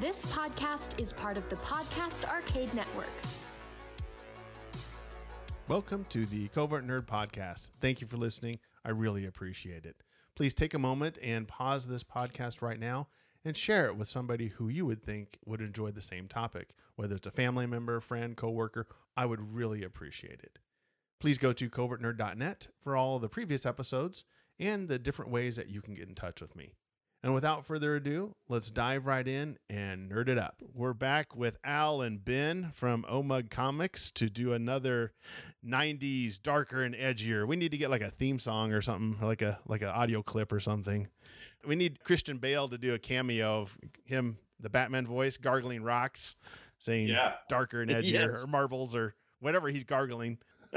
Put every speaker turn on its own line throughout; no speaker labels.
This podcast is part of the Podcast Arcade Network.
Welcome to the Covert Nerd Podcast. Thank you for listening. I really appreciate it. Please take a moment and pause this podcast right now and share it with somebody who you would think would enjoy the same topic, whether it's a family member, friend, coworker. I would really appreciate it. Please go to covertnerd.net for all the previous episodes and the different ways that you can get in touch with me. And without further ado, let's dive right in and nerd it up. We're back with Al and Ben from Omug Comics to do another 90s darker and edgier. We need to get like a theme song or something, like an audio clip or something. We need Christian Bale to do a cameo of him, the Batman voice, gargling rocks, saying darker and edgier or marbles or whatever he's gargling.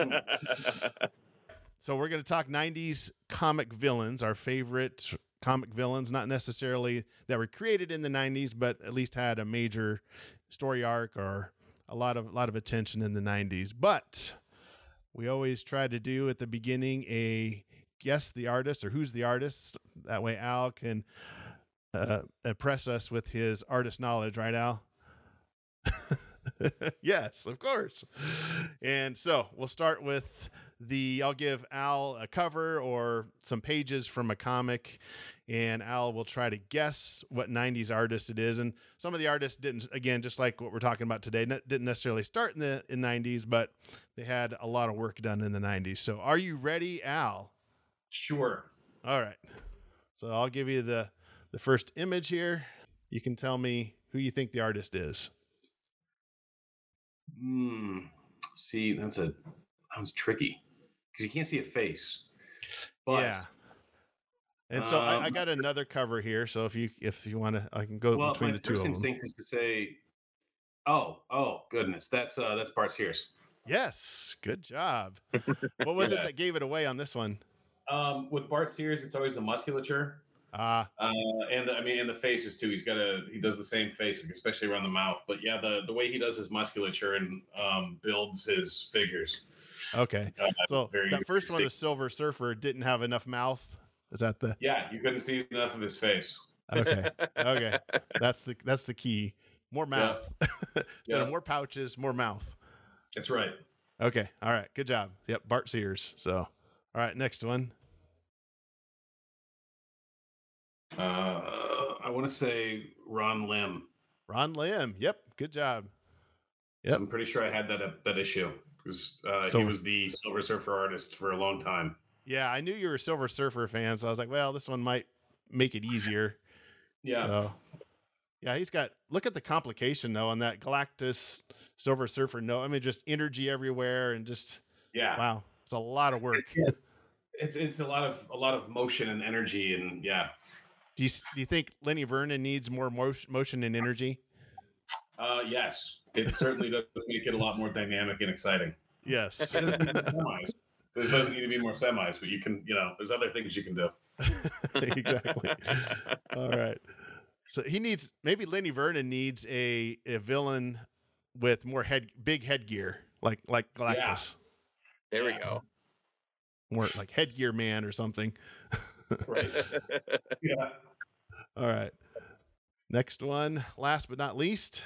So we're going to talk 90s comic villains, our favorite comic villains, not necessarily that were created in the 90s, but at least had a major story arc or a lot of attention in the 90s. But we always try to do at the beginning a guess the artist or who's the artist. That way Al can impress us with his artist knowledge, right, Al? Yes, of course. And so we'll start with I'll give Al a cover or some pages from a comic, and Al will try to guess what 90s artist it is. And some of the artists didn't, again, just like what we're talking about today, didn't necessarily start in the 90s, but they had a lot of work done in the 90s. So are you ready, Al?
Sure.
All right. So I'll give you the first image here. You can tell me who you think the artist is.
See, that was tricky because you can't see a face. But,
yeah. And so I got another cover here. So if you want to, I can go between the two of them.
My first instinct is to say, oh goodness, that's Bart Sears.
Yes, good job. What was it that gave it away on this one?
With Bart Sears, it's always the musculature. And the faces too. He does the same face, especially around the mouth. But yeah, the way he does his musculature and builds his figures.
Okay. So that first one, the Silver Surfer, didn't have enough mouth. Is that the?
Yeah, you couldn't see enough of his face.
Okay. That's the key. More mouth. Instead of more pouches, more mouth.
That's right.
Okay. All right. Good job. Yep. Bart Sears. So, all right. Next one.
I want to say Ron Lim.
Ron Lim. Yep. Good job. Yep.
I'm pretty sure I had that issue because he was the Silver Surfer artist for a long time.
Yeah, I knew you were a Silver Surfer fan, so I was like, well, this one might make it easier.
Yeah.
So, yeah, look at the complication though on that Galactus Silver Surfer. No, I mean just energy everywhere and just wow, it's a lot of work.
It's a lot of motion and energy and yeah.
Do you think Lenny Vernon needs more motion and energy?
Yes, it certainly does make it a lot more dynamic and exciting.
Yes.
There doesn't need to be more semis, but you can, there's other things you can do.
Exactly. All right. So maybe Lenny Vernon needs a villain with more big headgear, like Galactus.
Yeah. There we go.
More like Headgear Man or something.
Right. Yeah.
All right. Next one, last but not least.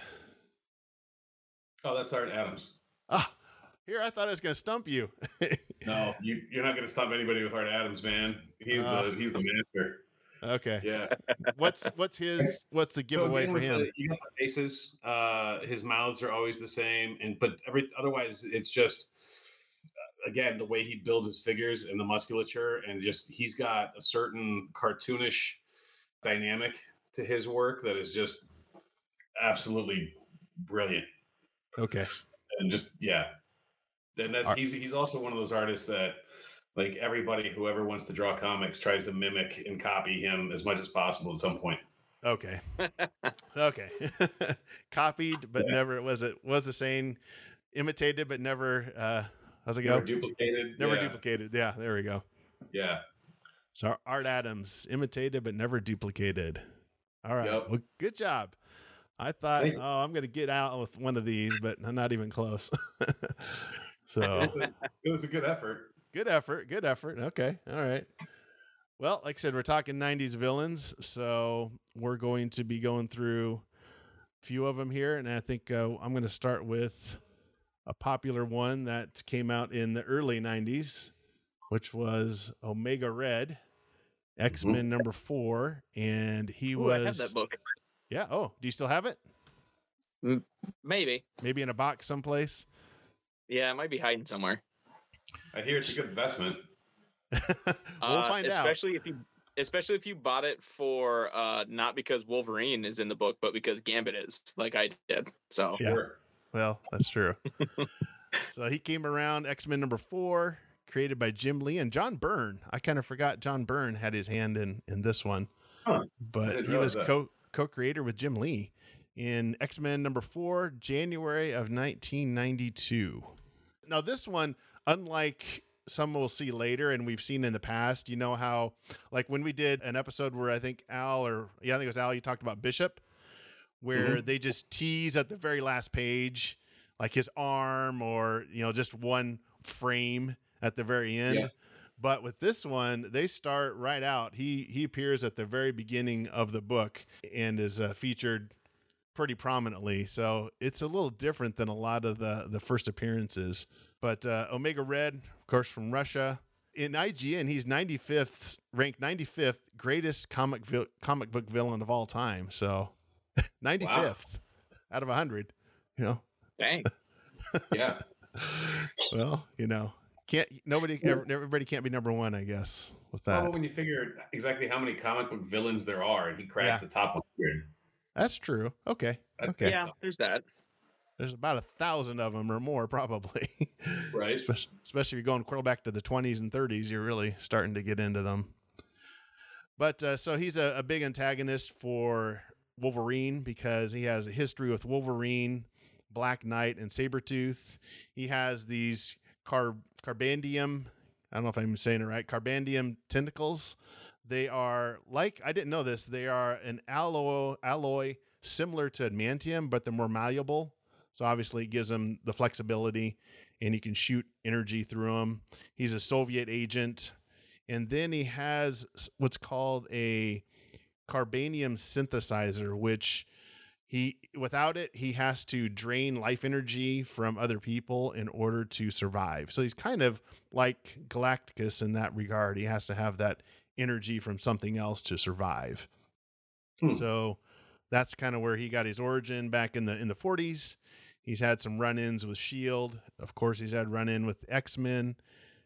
Oh, that's Art Adams.
Here I thought I was going to stump you.
No, you're not going to stump anybody with Art Adams, man. He's the master.
Okay.
Yeah.
What's the giveaway for him?
You got the faces. His mouths are always the same, but otherwise it's just again the way he builds his figures and the musculature, and just he's got a certain cartoonish dynamic to his work that is just absolutely brilliant.
Okay.
And just and he's also one of those artists that like everybody whoever wants to draw comics tries to mimic and copy him as much as possible at some point.
Okay. Okay. Copied but never was the same, imitated but never how's it go?
Never duplicated.
Never duplicated. Yeah, there we go.
Yeah.
So Art Adams, imitated but never duplicated. All right.
Yep.
Well, good job. I thought, I'm going to get out with one of these, but I'm not even close. So
it was a good effort.
Good effort. Okay. All right. Well, like I said, we're talking 90s villains. So we're going to be going through few of them here, and I think I'm going to start with a popular one that came out in the early 90s, which was Omega Red, X-Men number 4, and he was...
I have that book.
Yeah. Oh, do you still have it?
Maybe.
Maybe in a box someplace?
Yeah, it might be hiding somewhere.
I hear it's a good investment.
We'll find out.
Especially if you bought it for not because Wolverine is in the book, but because Gambit is, like I did. So
yeah. Well, that's true. So he came around, X-Men number 4, created by Jim Lee and John Byrne. I kind of forgot John Byrne had his hand in this one.
Huh.
But he was co-creator with Jim Lee in X-Men number 4, January of 1992. Now this one, unlike some we'll see later and we've seen in the past, you know how, like when we did an episode where I think it was Al, you talked about Bishop, where they just tease at the very last page, like his arm or, just one frame at the very end. Yeah. But with this one, they start right out. He appears at the very beginning of the book and is featured pretty prominently. So it's a little different than a lot of the first appearances. But Omega Red, of course, from Russia. In IGN, he's ranked 95th greatest comic book villain of all time. So 95th out of 100,
Dang.
Yeah.
Well, everybody can't be number one, I guess, with that.
Well, when you figure exactly how many comic book villains there are, and he cracked the top 100.
That's true. Okay.
Yeah, there's that.
There's about 1,000 of them or more, probably.
Right.
Especially if you're going back to the 20s and 30s, you're really starting to get into them. But so he's a big antagonist for Wolverine because he has a history with Wolverine, Black Knight, and Sabretooth. He has these Carbandium, I don't know if I'm saying it right, Carbandium tentacles. They are I didn't know this, they are an alloy similar to adamantium, but they're more malleable. So obviously it gives him the flexibility and he can shoot energy through them. He's a Soviet agent. And then he has what's called a carbanium synthesizer, which without it, he has to drain life energy from other people in order to survive. So he's kind of like Galactus in that regard. He has to have that energy from something else to survive. So that's kind of where he got his origin back in the 40s. He's had some run-ins with S.H.I.E.L.D. Of course, he's had run-in with X-Men,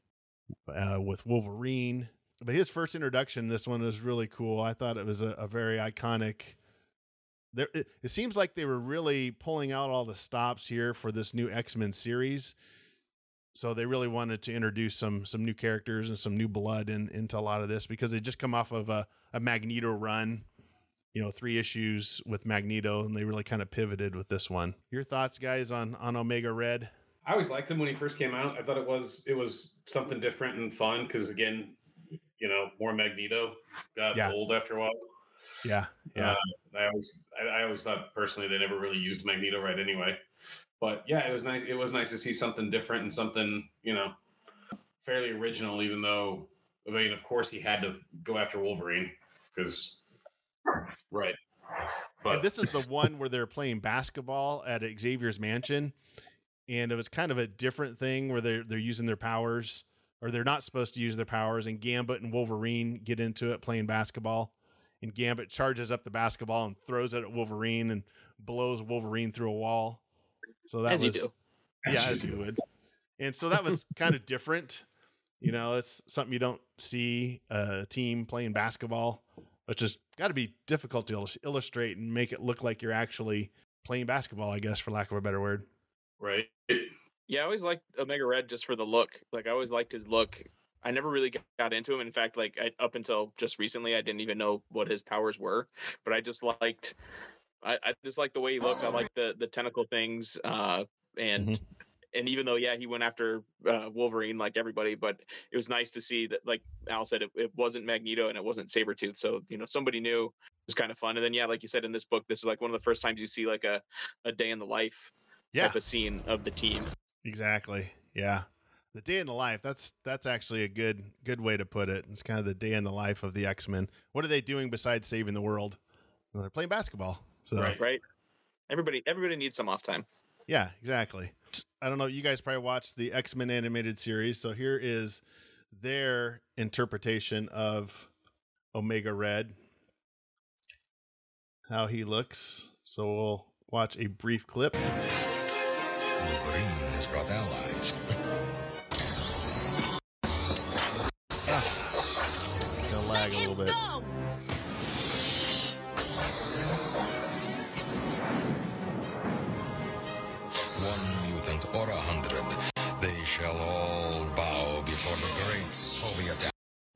with Wolverine. But his first introduction, this one was really cool. I thought it was a very iconic. It seems like they were really pulling out all the stops here for this new X-Men series. So they really wanted to introduce some new characters and some new blood into a lot of this because they just come off of a Magneto run. 3 issues with Magneto, and they really kind of pivoted with this one. Your thoughts, guys, on Omega Red?
I always liked him when he first came out. I thought it was something different and fun because, again, more Magneto got old after a while.
Yeah.
I always thought personally they never really used Magneto right anyway. But yeah, it was nice. It was nice to see something different and something fairly original. Even though, of course, he had to go after Wolverine because. Right. But
and this is the one where they're playing basketball at Xavier's mansion. And it was kind of a different thing where they're using their powers, or they're not supposed to use their powers. And Gambit and Wolverine get into it playing basketball. And Gambit charges up the basketball and throws it at Wolverine and blows Wolverine through a wall. So that
as
was,
you do.
Yeah, as you would. And so that was kind of different. It's something you don't see a team playing basketball, which has got to be difficult to illustrate and make it look like you're actually playing basketball, I guess, for lack of a better word.
Right.
Yeah, I always liked Omega Red just for the look. Like, I always liked his look. I never really got into him. In fact, up until just recently, I didn't even know what his powers were. But I just liked, I just liked the way he looked. I liked the tentacle things, and even though he went after Wolverine like everybody, but it was nice to see that, like Al said, it wasn't Magneto and it wasn't Sabretooth. So somebody new. It was kind of fun. And then like you said in this book, this is like one of the first times you see like a day in the life type of scene of the team.
Exactly. Yeah. The day in the life, that's actually a good way to put it. It's kind of the day in the life of the X-Men. What are they doing besides saving the world? Well, they're playing basketball. So
right. Everybody needs some off time.
Yeah, exactly. I don't know. You guys probably watched the X-Men animated series. So here is their interpretation of Omega Red, how he looks. So we'll watch a brief clip.
Wolverine has brought allies.
It's gonna lag a little bit.
One mutant or 100, they shall all bow before the great Soviet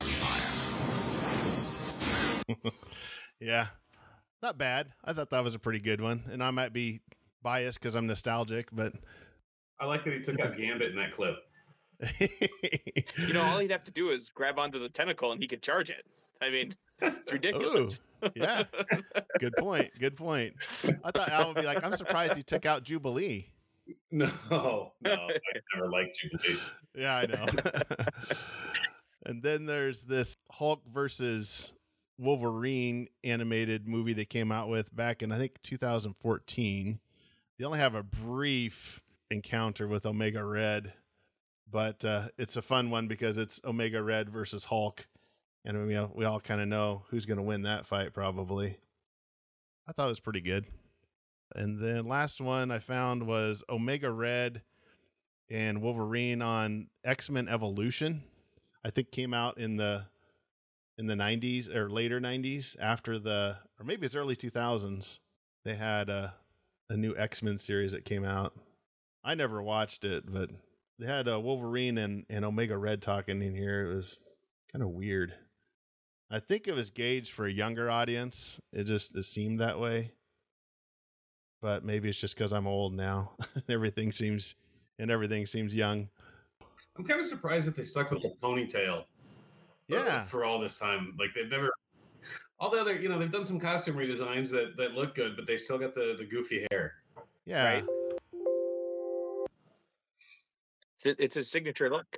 Empire.
Yeah, not bad. I thought that was a pretty good one, and I might be biased because I'm nostalgic, but
I like that he took out Gambit in that clip.
You know, all he'd have to do is grab onto the tentacle and he could charge it. I mean, it's ridiculous.
Ooh, yeah, good point. Good point. I thought Al would be like, I'm surprised he took out Jubilee.
No, I never liked Jubilee.
Yeah, I know. And then there's this Hulk versus Wolverine animated movie they came out with back in, I think, 2014. They only have a brief encounter with Omega Red, but it's a fun one because it's Omega Red versus Hulk. And we all kind of know who's going to win that fight, probably. I thought it was pretty good. And then last one I found was Omega Red and Wolverine on X-Men Evolution. I think came out in the 90s or later 90s or maybe it's early 2000s. They had a new X-Men series that came out. I never watched it, but they had Wolverine and Omega Red talking in here. It was kind of weird. I think it was gauged for a younger audience. It seemed that way. But maybe it's just because I'm old now. everything seems young.
I'm kind of surprised that they stuck with the ponytail.
Yeah.
For all this time. Like they've never all the other, they've done some costume redesigns that look good, but they still got the goofy hair.
Yeah.
Right. It's his signature look.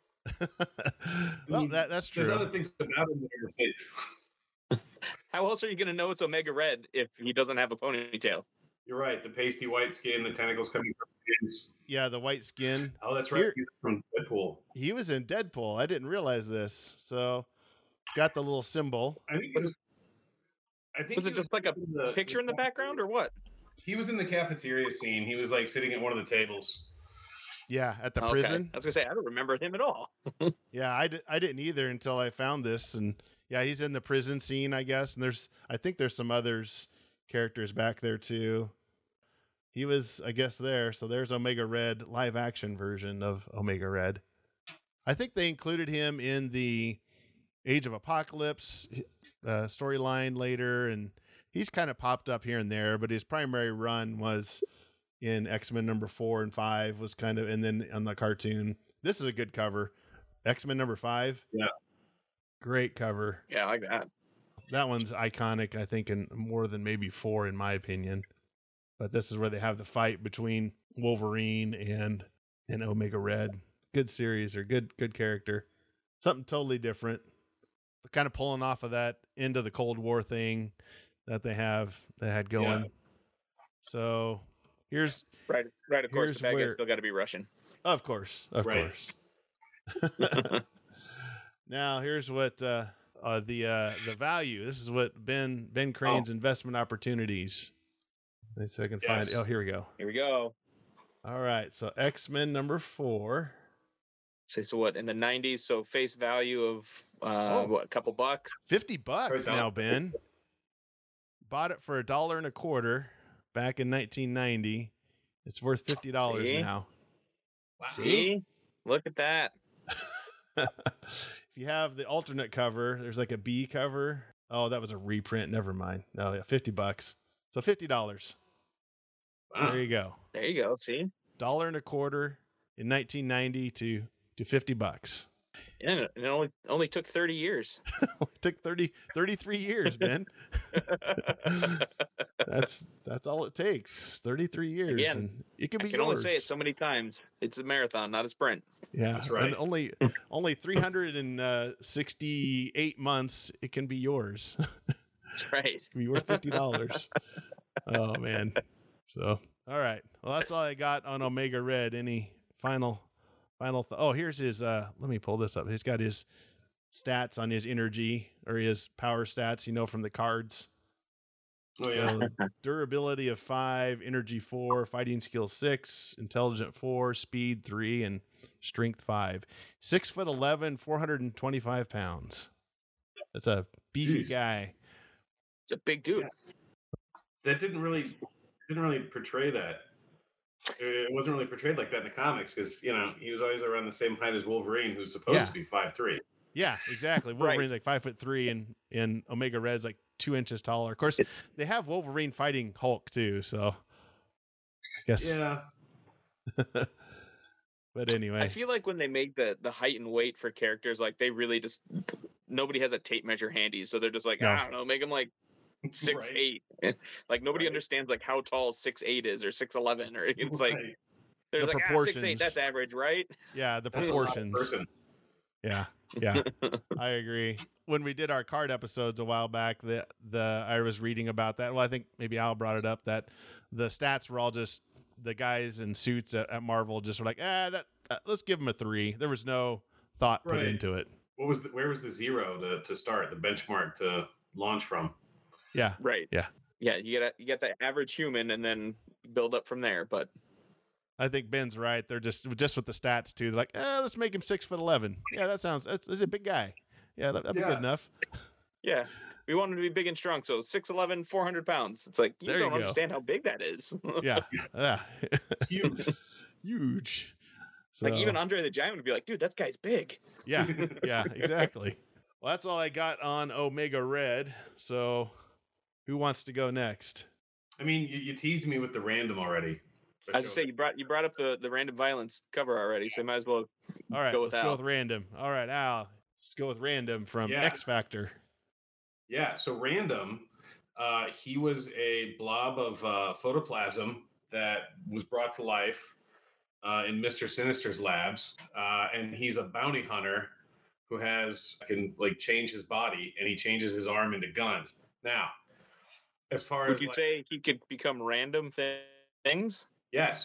Well, that's true.
There's other things about him that are safe.
How else are you going to know it's Omega Red if he doesn't have a ponytail?
You're right. The pasty white skin, the tentacles coming from his.
Yeah, the white skin.
Oh, that's right. He's from Deadpool.
He was in Deadpool. I didn't realize this. So it's got the little symbol.
I think
was it just like a picture in the background or what?
He was in the cafeteria scene. He was like sitting at one of the tables.
Yeah, at the prison.
I was gonna say I don't remember him at all.
Yeah, I didn't either until I found this, and yeah, he's in the prison scene, I guess. And I think there's some others characters back there too. He was, I guess, there. So there's Omega Red live action version of Omega Red. I think they included him in the Age of Apocalypse storyline later, and he's kind of popped up here and there, but his primary run was in X-Men number 4 and 5 was kind of, and then on the cartoon. This is a good cover. X-Men number 5.
Yeah.
Great cover.
Yeah, I like that.
That one's iconic, I think, in more than maybe 4 in my opinion. But this is where they have the fight between Wolverine and Omega Red. Good series or good character. Something totally different. But kind of pulling off of that end of the Cold War thing that they had going. Yeah. So here's
right. Of course, the bad guys still got to be Russian.
Of course. Now here's what the value. This is what Ben Crane's investment opportunities. Let's see if I can find it. Oh, here we go.
Here we go.
All right. So X-Men number 4.
So what in the 90s? So face value of a couple bucks?
$50 now, Ben. Bought it for $1.25 back in 1990. It's worth $50 now.
Wow. See? Look at that.
If you have the alternate cover, there's like a B cover. Oh, that was a reprint. Never mind. No, yeah, $50. So $50. Wow. There you go.
There you go. See?
$1.25 in 1990 to $50.
Yeah, it only took 30 years.
It took 33 years, Ben. That's all it takes. 33 years.
Again,
and it can be yours.
I can only say it so many times. It's a marathon, not a sprint.
Yeah,
that's right.
And only 368 months, it can be yours.
That's right.
It can be worth $50. Oh man. So, all right. Well, that's all I got on Omega Red. Any final oh, here's his let me pull this up. He's got his stats on his energy or his power stats, from the cards.
Oh, yeah.
So durability of 5, energy 4, fighting skill 6, intelligent 4, speed 3, and strength 5. 6'11", 425 pounds. That's a beefy guy.
It's a big dude.
That didn't really portray that. It wasn't really portrayed like that in the comics because he was always around the same height as Wolverine, who's supposed to be 5'3".
Yeah, exactly. Wolverine's like 5'3", and Omega Red's like 2 inches taller. Of course, they have Wolverine fighting Hulk too, so I guess.
Yeah.
But anyway,
I feel like when they make the height and weight for characters, like they really just nobody has a tape measure handy, so they're just like, I don't know, make them like 6'8". Like nobody understands like how tall 6'8" is or 6'11", or it's like there's
the
like
proportions.
6'8", that's average, right?
Yeah, the proportions. Yeah, I agree. When we did our card episodes a while back, I was reading about that. Well, I think maybe Al brought it up that the stats were all just the guys in suits at Marvel just were like, let's give them a 3. There was no thought put into it.
Where was the 0 to start, the benchmark to launch from?
Yeah.
Right.
Yeah.
Yeah. You get the average human and then build up from there. But
I think Ben's right. They're just with the stats too. They're like, let's make him 6'11". Yeah, that's a big guy. Yeah, that'd be good enough.
Yeah. We want him to be big and strong. So 6'11", 400 pounds. It's like, you don't understand how big that is.
Yeah.
It's huge.
Huge. So,
like even Andre the Giant would be like, dude, that guy's big.
Yeah. Yeah, exactly. Well, that's all I got on Omega Red. So who wants to go next?
I mean, you teased me with the random already.
As I say, you brought up the random violence cover already, so you might as well go with Al.
Go with random. All right, Al. Let's go with random from X Factor.
Yeah, so random, he was a blob of photoplasm that was brought to life in Mr. Sinister's labs, and he's a bounty hunter who can change his body, and he changes his arm into guns. Now, as far
would
as
you say he could become random things?
Yes.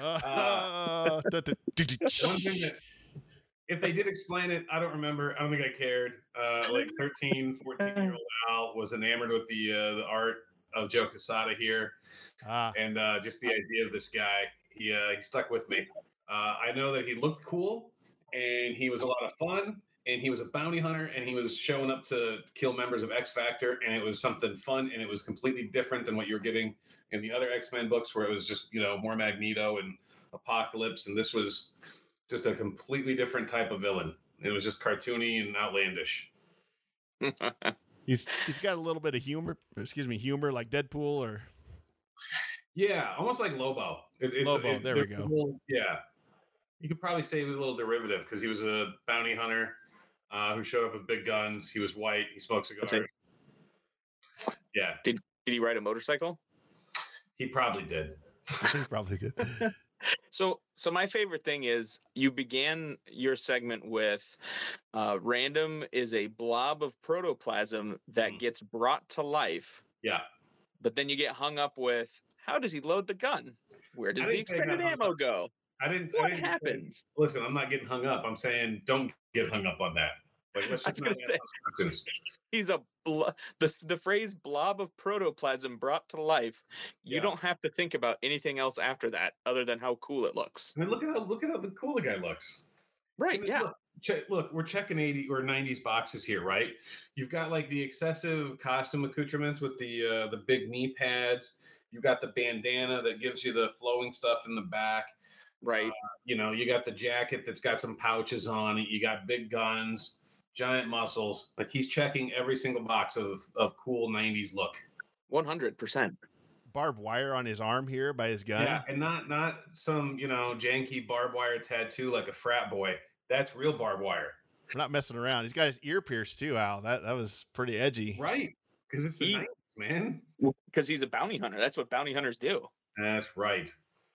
One thing that, if they did explain it, I don't remember. I don't think I cared. 13, 14-year-old Al was enamored with the art of Joe Quesada here. And just the idea of this guy, he stuck with me. I know that he looked cool, and he was a lot of fun, and he was a bounty hunter, and he was showing up to kill members of X Factor, and it was something fun, and it was completely different than what you're getting in the other X-Men books, where it was just, more Magneto and Apocalypse, and this was just a completely different type of villain. It was just cartoony and outlandish.
He's got a little bit of humor like Deadpool or...
Yeah, almost like Lobo.
Lobo, there we go.
Yeah. You could probably say he was a little derivative because he was a bounty hunter who showed up with big guns. He was white. He smoked cigars. Yeah.
Did he ride a motorcycle?
He probably did.
He probably did.
So my favorite thing is you began your segment with random is a blob of protoplasm that gets brought to life.
Yeah.
But then you get hung up with, how does he load the gun? Where does the expended ammo go? What happens?
Listen, I'm not getting hung up. I'm saying don't get hung up on that. Let's just not
say, he's the phrase blob of protoplasm brought to life. You don't have to think about anything else after that other than how cool it looks.
I mean, look at how cool the guy looks.
Right,
I mean, look, we're checking 80s or 90s boxes here, right? You've got the excessive costume accoutrements with the big knee pads. You got the bandana that gives you the flowing stuff in the back.
Right.
You got the jacket that's got some pouches on it. You got big guns, giant muscles. He's checking every single box of cool 90s look.
100%.
Barbed wire on his arm here by his gun.
Yeah, and not some, janky barbed wire tattoo like a frat boy. That's real barbed wire.
We're not messing around. He's got his ear pierced too, Al. That was pretty edgy.
Right. Because it's the 90s, man.
Because he's a bounty hunter. That's what bounty hunters do.
That's right.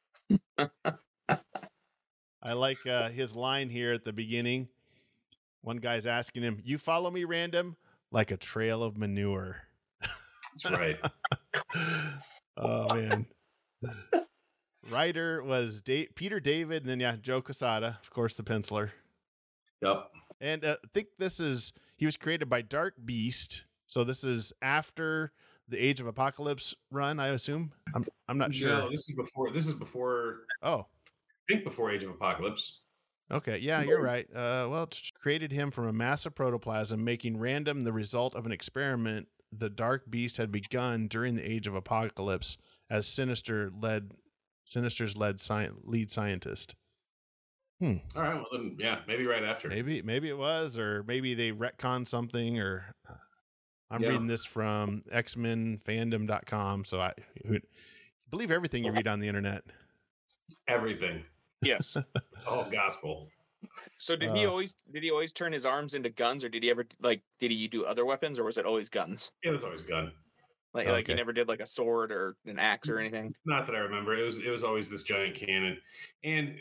I like his line here at the beginning. One guy's asking him, "You follow me, random, like a trail of manure."
That's right.
Oh man, Writer was Peter David, and then Joe Quesada, of course, the penciler.
Yep.
And I think he was created by Dark Beast. So this is after the Age of Apocalypse run, I assume. I'm not sure.
No, this is before.
Oh,
I think before Age of Apocalypse.
okay. Yeah, you're right. Created him from a mass of protoplasm, making random the result of an experiment the Dark Beast had begun during the Age of Apocalypse as Sinister's lead scientist.
All right. Well, then, yeah, maybe right after.
Maybe it was, or maybe they retconned something, or I'm reading this from xmenfandom.com. So I believe everything you read on the internet.
Everything.
Yes.
It's all gospel.
So did he always turn his arms into guns, or did he do other weapons, or was it always guns?
It was always gun.
Like he never did like a sword or an axe or anything.
Not that I remember. It was always this giant cannon, and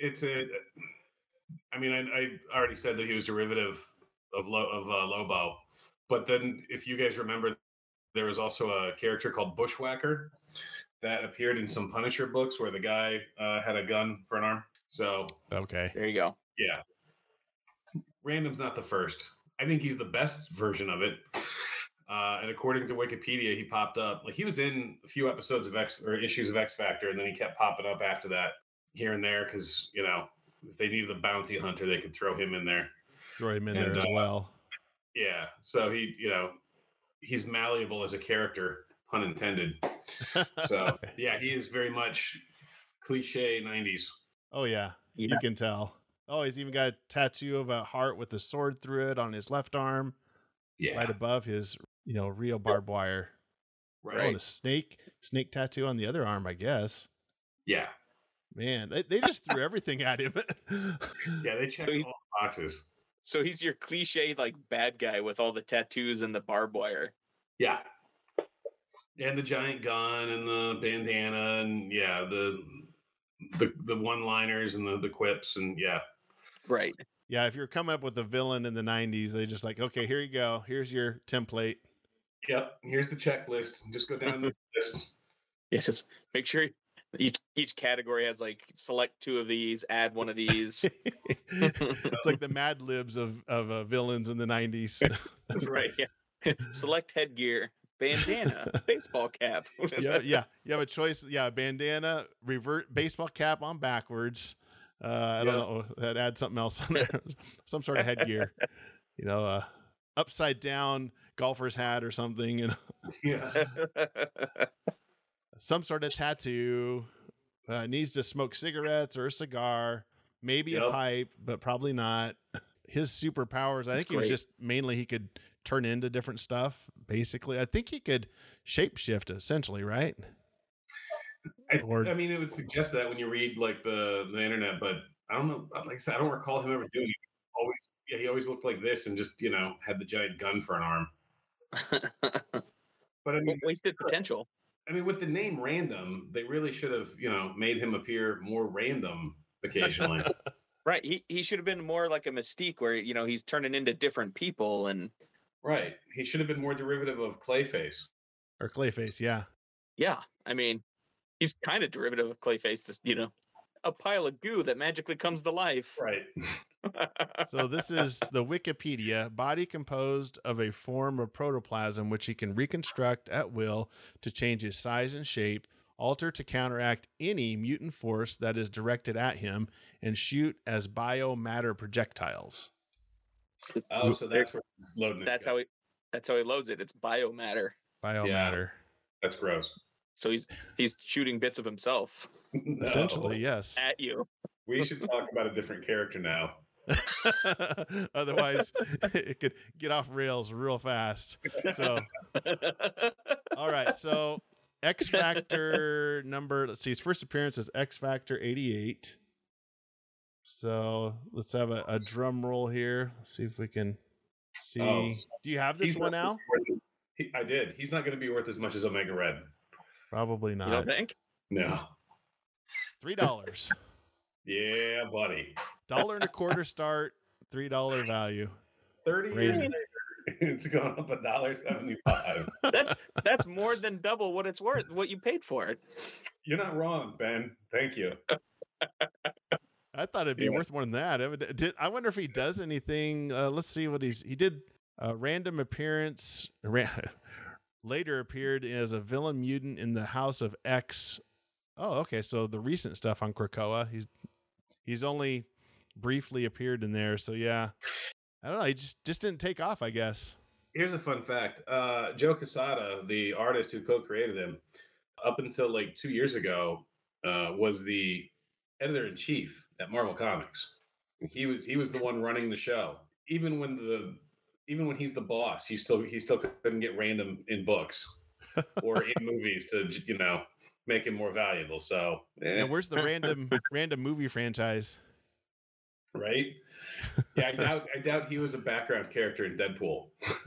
I already said that he was derivative of Lobo, but then if you guys remember, there was also a character called Bushwhacker that appeared in some Punisher books where the guy had a gun for an arm. So
okay,
there you go.
Yeah, Random's not the first. I think he's the best version of it. And according to Wikipedia, he popped up he was in a few episodes of issues of X Factor, and then he kept popping up after that here and there because if they needed a bounty hunter, they could throw him in there.
There as well.
Yeah, so he's malleable as a character, pun intended. So yeah, he is very much cliche 90s.
Oh yeah, you can tell. Oh, he's even got a tattoo of a heart with a sword through it on his left arm. Yeah, right above his real barbed wire.
Right.
Oh, and a snake tattoo on the other arm, I guess.
Yeah.
Man, they just threw everything at him.
Yeah, they checked all the boxes.
So he's your cliche bad guy with all the tattoos and the barbed wire.
Yeah. And the giant gun and the bandana and the one-liners and the quips and
Right.
Yeah, if you're coming up with a villain in the 90s, they just okay, here you go. Here's your template.
Yep. Here's the checklist. Just go down this list.
Yeah, just make sure each category has select 2 of these, add 1 of these.
It's like the Mad Libs of villains in the 90s.
That's right. Yeah. Select headgear, bandana, baseball cap.
Yeah. You have a choice. Yeah, bandana, revert baseball cap on backwards. I don't know. That add something else on there. Some sort of headgear. Upside down golfer's hat or something.
Yeah.
Some sort of tattoo. Needs to smoke cigarettes or a cigar, maybe a pipe, but probably not. His superpowers, I think he was just mainly he could turn into different stuff. Basically, I think he could shapeshift essentially, right?
It would suggest that when you read the internet, but I don't know. Like I said, I don't recall him ever doing it. He always looked like this and just had the giant gun for an arm. But
wasted potential.
With the name Random, they really should have made him appear more random occasionally.
Right. He should have been more like a Mystique, where he's turning into different people and.
Right. He should have been more derivative of Clayface.
Or Clayface, yeah.
Yeah, he's kind of derivative of Clayface, just, a pile of goo that magically comes to life.
Right.
So this is the Wikipedia, body composed of a form of protoplasm which he can reconstruct at will to change his size and shape, alter to counteract any mutant force that is directed at him, and shoot as biomatter projectiles.
Oh, so that's where he's loading it.
That's how he loads it. It's biomatter.
Biomatter. Yeah,
that's gross.
So he's shooting bits of himself.
No.
Essentially, yes.
At you.
We should talk about a different character now.
Otherwise, it could get off rails real fast. So, all right. So, X Factor let's see, his first appearance is X Factor 88. So, let's have a drum roll here. Let's see if we can see. Oh, do you have this one now?
I did. He's not going to be worth as much as Omega Red.
Probably not.
You don't think?
No.
$3.
Yeah, buddy.
$1.25 start, $3 value.
30 years later, It's gone up $1.75.
That's more than double what it's worth, what you paid for it.
You're not wrong, Ben. Thank you.
I thought it'd be
Yeah.
worth more than that. I wonder if he does anything. Let's see what he did. Random appearance. Later appeared as a villain mutant in the House of X. Oh, okay. So the recent stuff on Krakoa. He's only briefly appeared in there. So yeah, I don't know. He just didn't take off, I guess.
Here's a fun fact. Joe Quesada, the artist who co-created him, up until like 2 years ago, was the editor-in-chief at Marvel Comics. He was the one running the show. Even when he's the boss, he still couldn't get Random in books or in movies to make him more valuable. So
And where's the random movie franchise?
right? Yeah, I doubt he was a background character in Deadpool.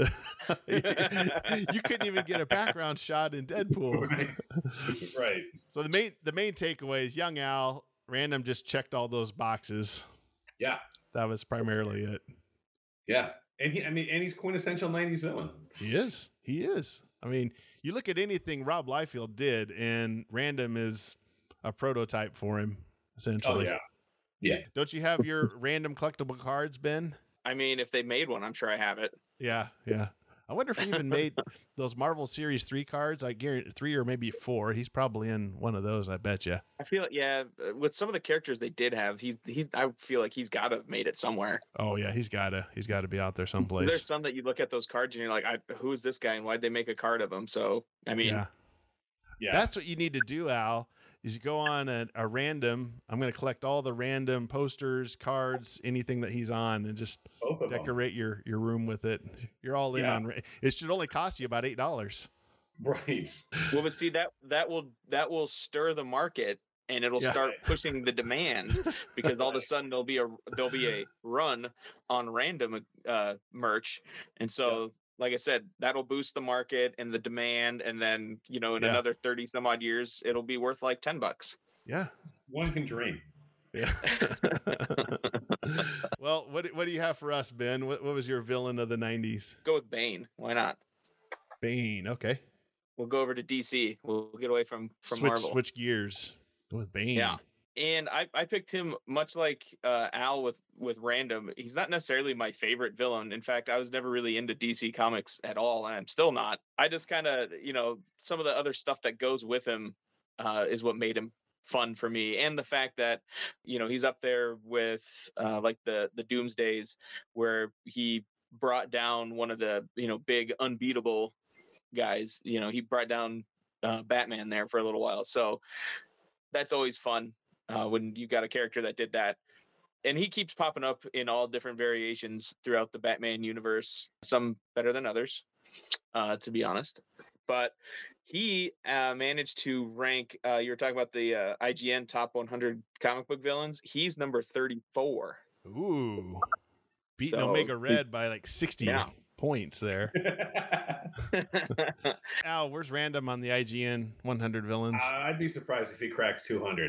You couldn't even get a background shot in Deadpool.
Right.
So the main takeaway is young Al Random just checked all those boxes.
Yeah.
That was primarily it.
Yeah. And he's quintessential 90s villain.
He is. I mean, you look at anything Rob Liefeld did, and Random is a prototype for him, essentially.
Oh yeah. Yeah.
Don't you have your random collectible cards, Ben?
I mean, if they made one, I'm sure I have it.
Yeah. I wonder if he even made those Marvel Series 3 cards. I guarantee 3 or maybe 4. He's probably in one of those, I bet you.
I feel with some of the characters they did have, I feel like he's got to have made it somewhere.
Oh yeah, he's got to be out there someplace.
There's some that you look at those cards and you're like, who is this guy and why'd they make a card of him? So I mean,
Yeah.
That's what you need to do, Al. Is you go on a random. I'm going to collect all the random posters, cards, anything that he's on, and just
Both of them.
decorate your room with it. You're all in on. It should only cost you about $8.
Right.
well, but see that will stir the market and it'll start pushing the demand because all of a sudden there'll be a run on Random merch, and so. Like I said, that'll boost the market and the demand, and then in another 30 some odd years, it'll be worth like $10.
Yeah,
One can dream.
yeah. Well, what do you have for us, Ben? What was your villain of the '90s?
Go with Bane. Why not?
Bane. Okay.
We'll go over to DC. We'll get away from Marvel.
Switch gears. Go with Bane.
Yeah. And I picked him much like Al with Random. He's not necessarily my favorite villain. In fact, I was never really into DC Comics at all, and I'm still not. I just kind of, some of the other stuff that goes with him is what made him fun for me. And the fact that, he's up there with like the Doomsdays, where he brought down one of the, big unbeatable guys. He brought down Batman there for a little while. So that's always fun. When you got a character that did that. And he keeps popping up in all different variations throughout the Batman universe, some better than others, to be honest. But he managed to rank, you were talking about the IGN top 100 comic book villains. He's number 34.
Ooh. Beating
So,
Omega Red by like 60 points there. Al, where's Random on the IGN 100 villains?
I'd be surprised if he cracks 200.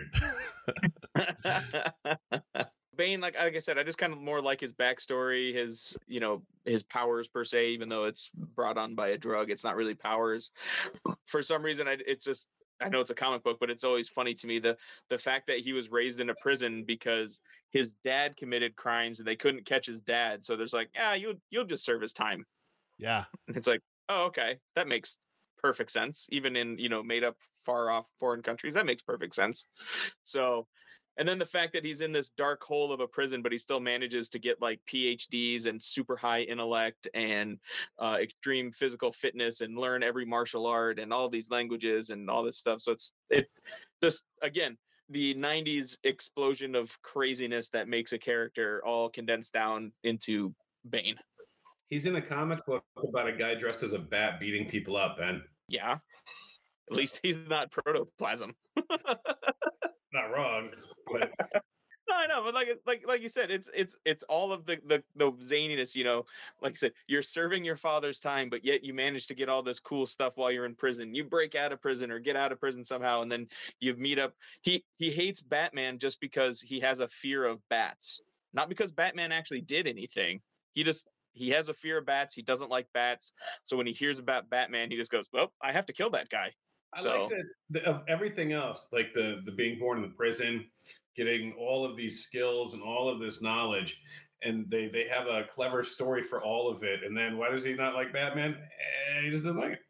Bane, like I said, I just kind of more like his backstory, his powers per se, even though it's brought on by a drug, it's not really powers. For some reason, I know it's a comic book, but it's always funny to me the fact that he was raised in a prison because his dad committed crimes and they couldn't catch his dad. So there's like, you'll just serve his time.
Yeah.
And it's like, oh, okay, that makes perfect sense. Even in made up far off foreign countries, that makes perfect sense. So, and then the fact that he's in this dark hole of a prison, but he still manages to get like PhDs and super high intellect and extreme physical fitness and learn every martial art and all these languages and all this stuff. So it's just, again, the 90s explosion of craziness that makes a character all condensed down into Bane.
He's in a comic book about a guy dressed as a bat beating people up, Ben.
Yeah. At least he's not protoplasm.
Not wrong, but
No, I know, but like you said, it's all of the zaniness, like I said, you're serving your father's time, but yet you manage to get all this cool stuff while you're in prison. You break out of prison or get out of prison somehow, and then you meet up. He hates Batman just because he has a fear of bats, not because Batman actually did anything. He just he has a fear of bats. He doesn't like bats. So when he hears about Batman, he just goes, "Well, I have to kill that guy."
I
So
like that of everything else, like the being born in the prison, getting all of these skills and all of this knowledge, and they have a clever story for all of it. And then why does he not like Batman? He just doesn't like it.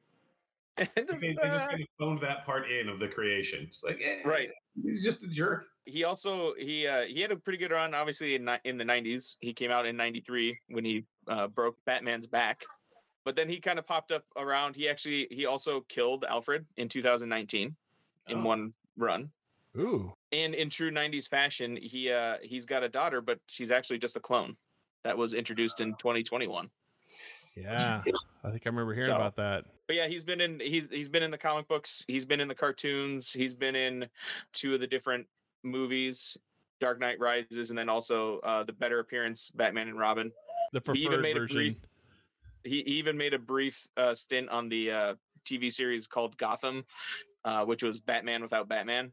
They just kind of phoned that part in of the creation. It's like,
right.
He's just a jerk.
He also he had a pretty good run. Obviously, in the 90s, he came out in 93 when he broke Batman's back. But then he kind of popped up around. He also killed Alfred in 2019 in one run.
Ooh.
And in true 90s fashion, he's got a daughter, but she's actually just a clone that was introduced in 2021.
Yeah, I think I remember hearing about that.
But yeah, he's been in the comic books, he's been in the cartoons, he's been in 2 of the different movies, Dark Knight Rises, and then also the better appearance, Batman and Robin.
The preferred version.
He even made a brief stint on the TV series called Gotham, which was Batman without Batman.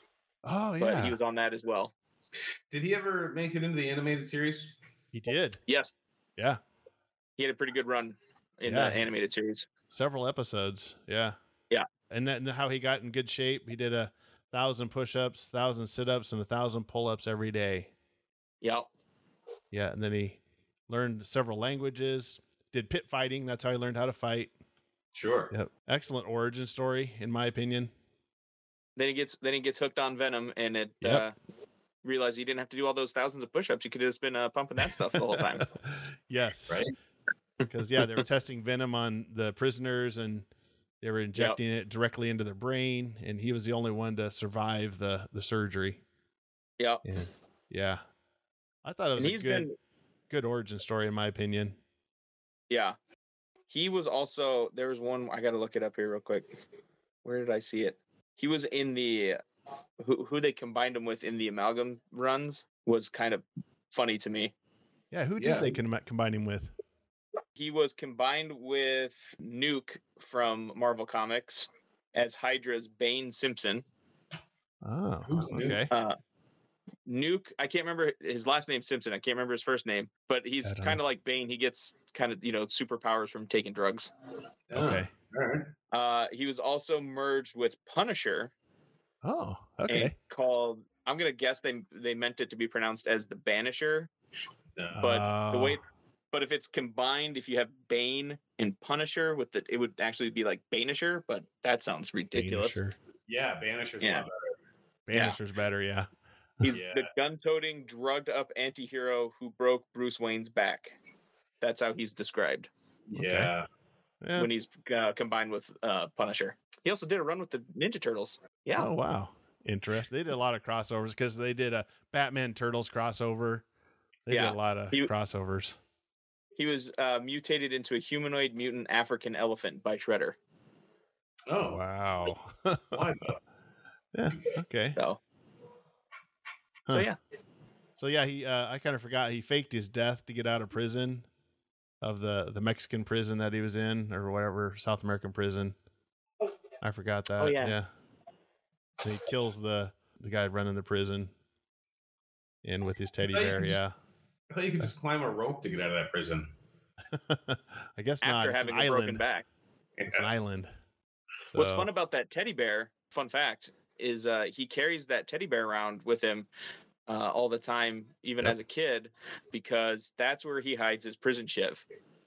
Oh yeah,
but he was on that as well.
Did he ever make it into the animated series?
He did.
Yes.
Yeah.
He had a pretty good run in the animated series.
Several episodes. Yeah.
Yeah.
And then how he got in good shape. He did 1,000 push-ups, 1,000 sit-ups, and 1,000 pull-ups every day.
Yep.
Yeah. And then he learned several languages, did pit fighting. That's how he learned how to fight.
Sure.
Yep. Excellent origin story, in my opinion.
Then he gets hooked on Venom, and it realized he didn't have to do all those thousands of push-ups. He could have just been pumping that stuff the whole time.
Yes.
Right.
Because they were testing Venom on the prisoners, and they were injecting it directly into their brain, and he was the only one to survive the surgery.
Yep.
Yeah. I thought it was a good origin story, in my opinion.
Yeah. He was also, there was one, I got to look it up here real quick. Where did I see it? He was in the, who they combined him with in the Amalgam runs was kind of funny to me.
Yeah, who did they combine him with?
He was combined with Nuke from Marvel Comics as Hydra's Bane Simpson.
Oh,
Who's
okay.
Nuke, I can't remember his last name, Simpson. I can't remember his first name, but he's kind of like Bane. He gets kind of, superpowers from taking drugs.
Okay.
All right.
He was also merged with Punisher.
Oh, okay.
Called, I'm going to guess they meant it to be pronounced as the Banisher. But the way, but if it's combined, if you have Bane and Punisher it would actually be like Banisher, but that sounds ridiculous.
Banisher.
Yeah, Banisher's a lot better.
Banisher's better, yeah.
He's the gun-toting, drugged-up anti-hero who broke Bruce Wayne's back. That's how he's described.
Yeah.
Yeah.
When he's combined with Punisher. He also did a run with the Ninja Turtles. Yeah.
Oh, wow. Interesting. They did a lot of crossovers because they did a Batman Turtles crossover. They did a lot of crossovers.
He was mutated into a humanoid mutant African elephant by Shredder.
Oh.
Wow.
Why though?
Yeah. Okay.
So yeah.
He I kind of forgot he faked his death to get out of prison, of the Mexican prison that he was in, or whatever, South American prison. I forgot that.
Oh, yeah.
So he kills the guy running the prison, and with his teddy bear.
I thought you could just climb a rope to get out of that prison.
I guess not.
After
It's
having
an
a broken
island.
back.
It's an island. So.
What's fun about that teddy bear, fun fact, is he carries that teddy bear around with him all the time, even as a kid, because that's where he hides his prison shiv.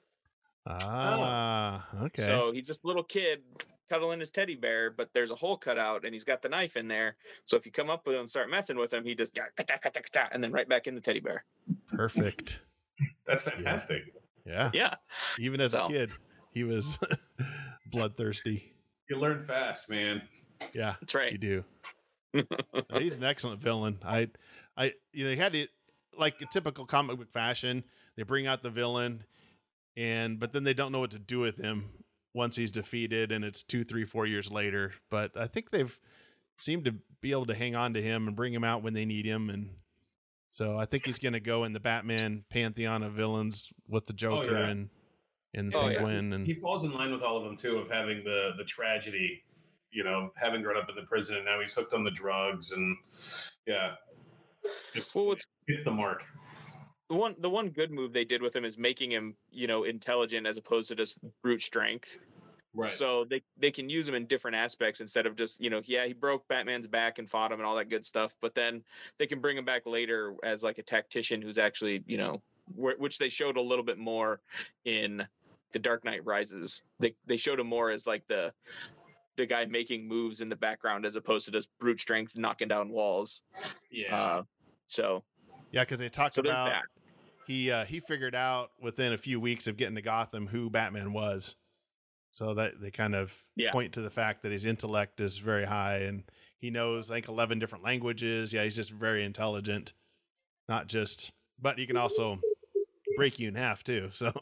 Ah, okay.
So he's just a little kid cuddling his teddy bear, but there's a hole cut out and he's got the knife in there. So if you come up with him and start messing with him, he just and then right back in the teddy bear.
Perfect.
That's fantastic.
Yeah.
Yeah.
Even as a kid, he was bloodthirsty.
You learn fast, man.
Yeah.
That's right.
You do. He's an excellent villain. They had it like a typical comic book fashion. They bring out the villain, but then they don't know what to do with him once he's defeated, and it's 2, 3, 4 years later. But I think they've seemed to be able to hang on to him and bring him out when they need him, and so I think he's going to go in the Batman pantheon of villains with the Joker and the Penguin. And
he falls in line with all of them too, of having the tragedy, having grown up in the prison, and now he's hooked on the drugs, and it's the mark.
The one good move they did with him is making him, intelligent as opposed to just brute strength.
Right.
So they can use him in different aspects instead of just, he broke Batman's back and fought him and all that good stuff. But then they can bring him back later as like a tactician who's actually, which they showed a little bit more in The Dark Knight Rises. They showed him more as like the guy making moves in the background as opposed to just brute strength knocking down walls.
Yeah.
Yeah, because they talked
So there's
about
that.
he figured out within a few weeks of getting to Gotham who Batman was. So that they kind of point to the fact that his intellect is very high and he knows like 11 different languages. Yeah, he's just very intelligent. Not just, but he can also break you in half too. So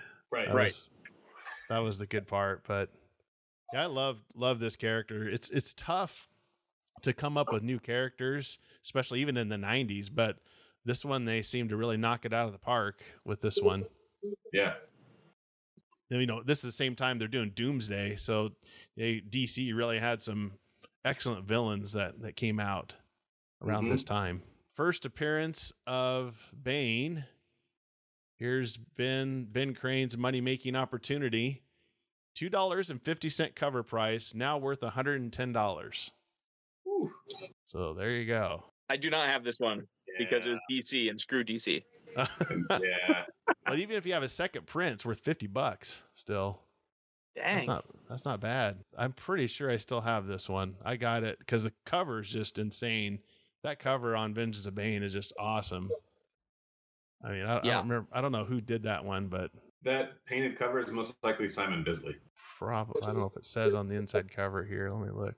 that was the good part. But yeah, I love this character. It's tough to come up with new characters, especially even in the 90s. But this one, they seem to really knock it out of the park with this one.
Yeah.
This is the same time they're doing Doomsday, so DC really had some excellent villains that came out around this time. First appearance of Bane. Here's Ben Crane's money-making opportunity. $2.50 cover price, now worth $110.
Ooh.
So there you go.
I do not have this one because it was DC and screw DC.
Yeah.
Well, even if you have a second print, it's worth $50 still.
Dang.
That's not bad. I'm pretty sure I still have this one. I got it because the cover is just insane. That cover on Vengeance of Bane is just awesome. I mean, I don't remember. I don't know who did that one, but
that painted cover is most likely Simon Bisley.
Probably. I don't know if it says on the inside cover here. Let me look.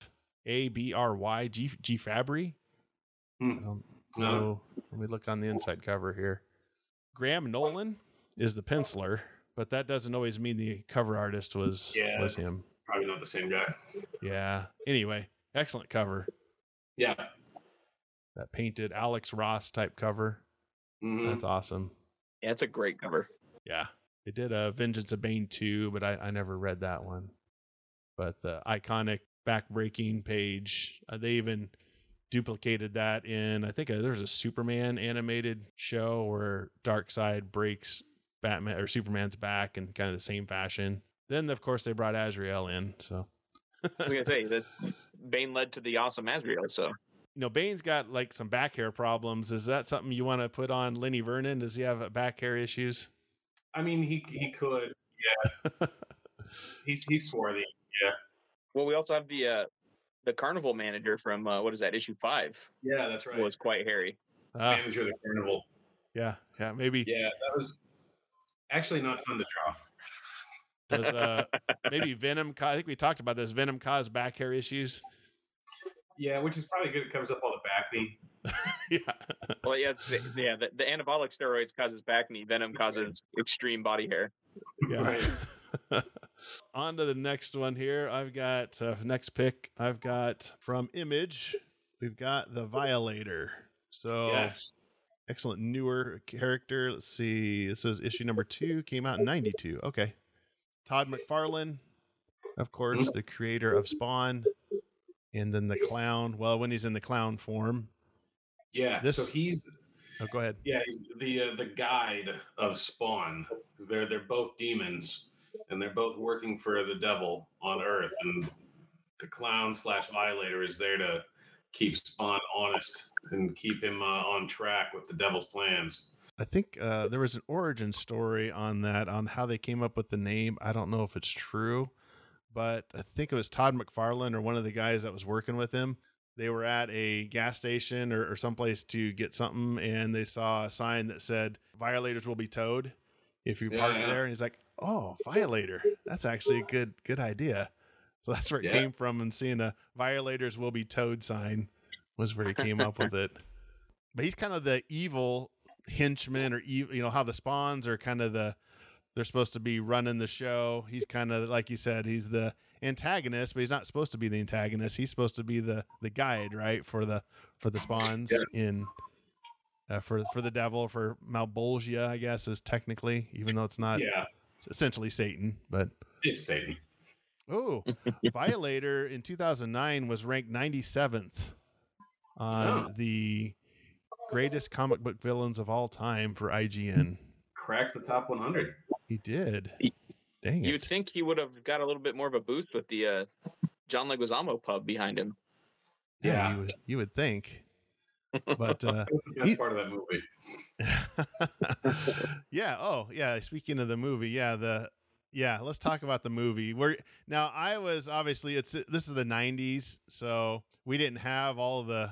ABRY Fabry. I don't know. Let me look on the inside cover here. Graham Nolan is the penciler, but that doesn't always mean the cover artist was him.
Probably not the same guy.
Yeah. Anyway, excellent cover.
Yeah.
That painted Alex Ross type cover.
Mm-hmm.
That's awesome.
Yeah, it's a great cover.
Yeah. They did a Vengeance of Bane 2, but I never read that one. But the iconic back-breaking page, they even duplicated that in, I think there was a Superman animated show where Darkseid breaks Batman or Superman's back in kind of the same fashion. Then, of course, they brought Azrael in. So
I was going to say that Bane led to the awesome Azrael. So,
Bane's got like some back hair problems. Is that something you want to put on Lenny Vernon? Does he have back hair issues?
I mean, he could. Yeah. he's swarthy. Yeah.
Well, we also have the carnival manager from what is that, issue 5?
Yeah, that's right.
Was quite hairy.
Manager of the carnival.
Yeah, maybe.
Yeah, that was actually not fun to draw.
Does maybe Venom? I think we talked about this. Venom cause back hair issues.
Yeah, which is probably good. It covers up all the back knee.
Yeah.
Well, the anabolic steroids causes back knee. Venom causes extreme body hair.
Yeah. Right. On to the next one here. I've got next pick. I've got from Image. We've got the Violator. So excellent newer character. Let's see. This was issue number 2. Came out in 92. Okay. Todd McFarlane, of course, the creator of Spawn, and then the clown. Well, when he's in the clown form.
Yeah. So he's.
Oh, go ahead.
Yeah, he's the guide of Spawn. They're both demons, and they're both working for the devil on Earth. And the clown / Violator is there to keep Spawn honest and keep him on track with the devil's plans.
I think there was an origin story on that, on how they came up with the name. I don't know if it's true, but I think it was Todd McFarlane or one of the guys that was working with him. They were at a gas station or someplace to get something, and they saw a sign that said, "Violators will be towed if you park there." And he's like, "Oh, Violator. That's actually a good idea." So that's where it came from, and seeing a "Violators will be towed" sign was where he came up with it. But he's kind of the evil henchman, or how the Spawns are kind of they're supposed to be running the show. He's kind of, like you said, he's the antagonist, but he's not supposed to be the antagonist. He's supposed to be the guide, right, for the Spawns in for the devil, for Malbolgia, I guess, is technically, even though it's not essentially Satan, but
it's Satan.
Oh, Violator in 2009 was ranked 97th on the greatest comic book villains of all time for IGN.
Cracked the top 100.
He did. Dang
You'd
it.
think he would have got a little bit more of a boost with the John Leguizamo pub behind him.
Yeah, you would think. But
That was the best part of that movie.
yeah. Oh, yeah. Speaking of the movie, let's talk about the movie. Now I was obviously this is the 90s, so we didn't have all the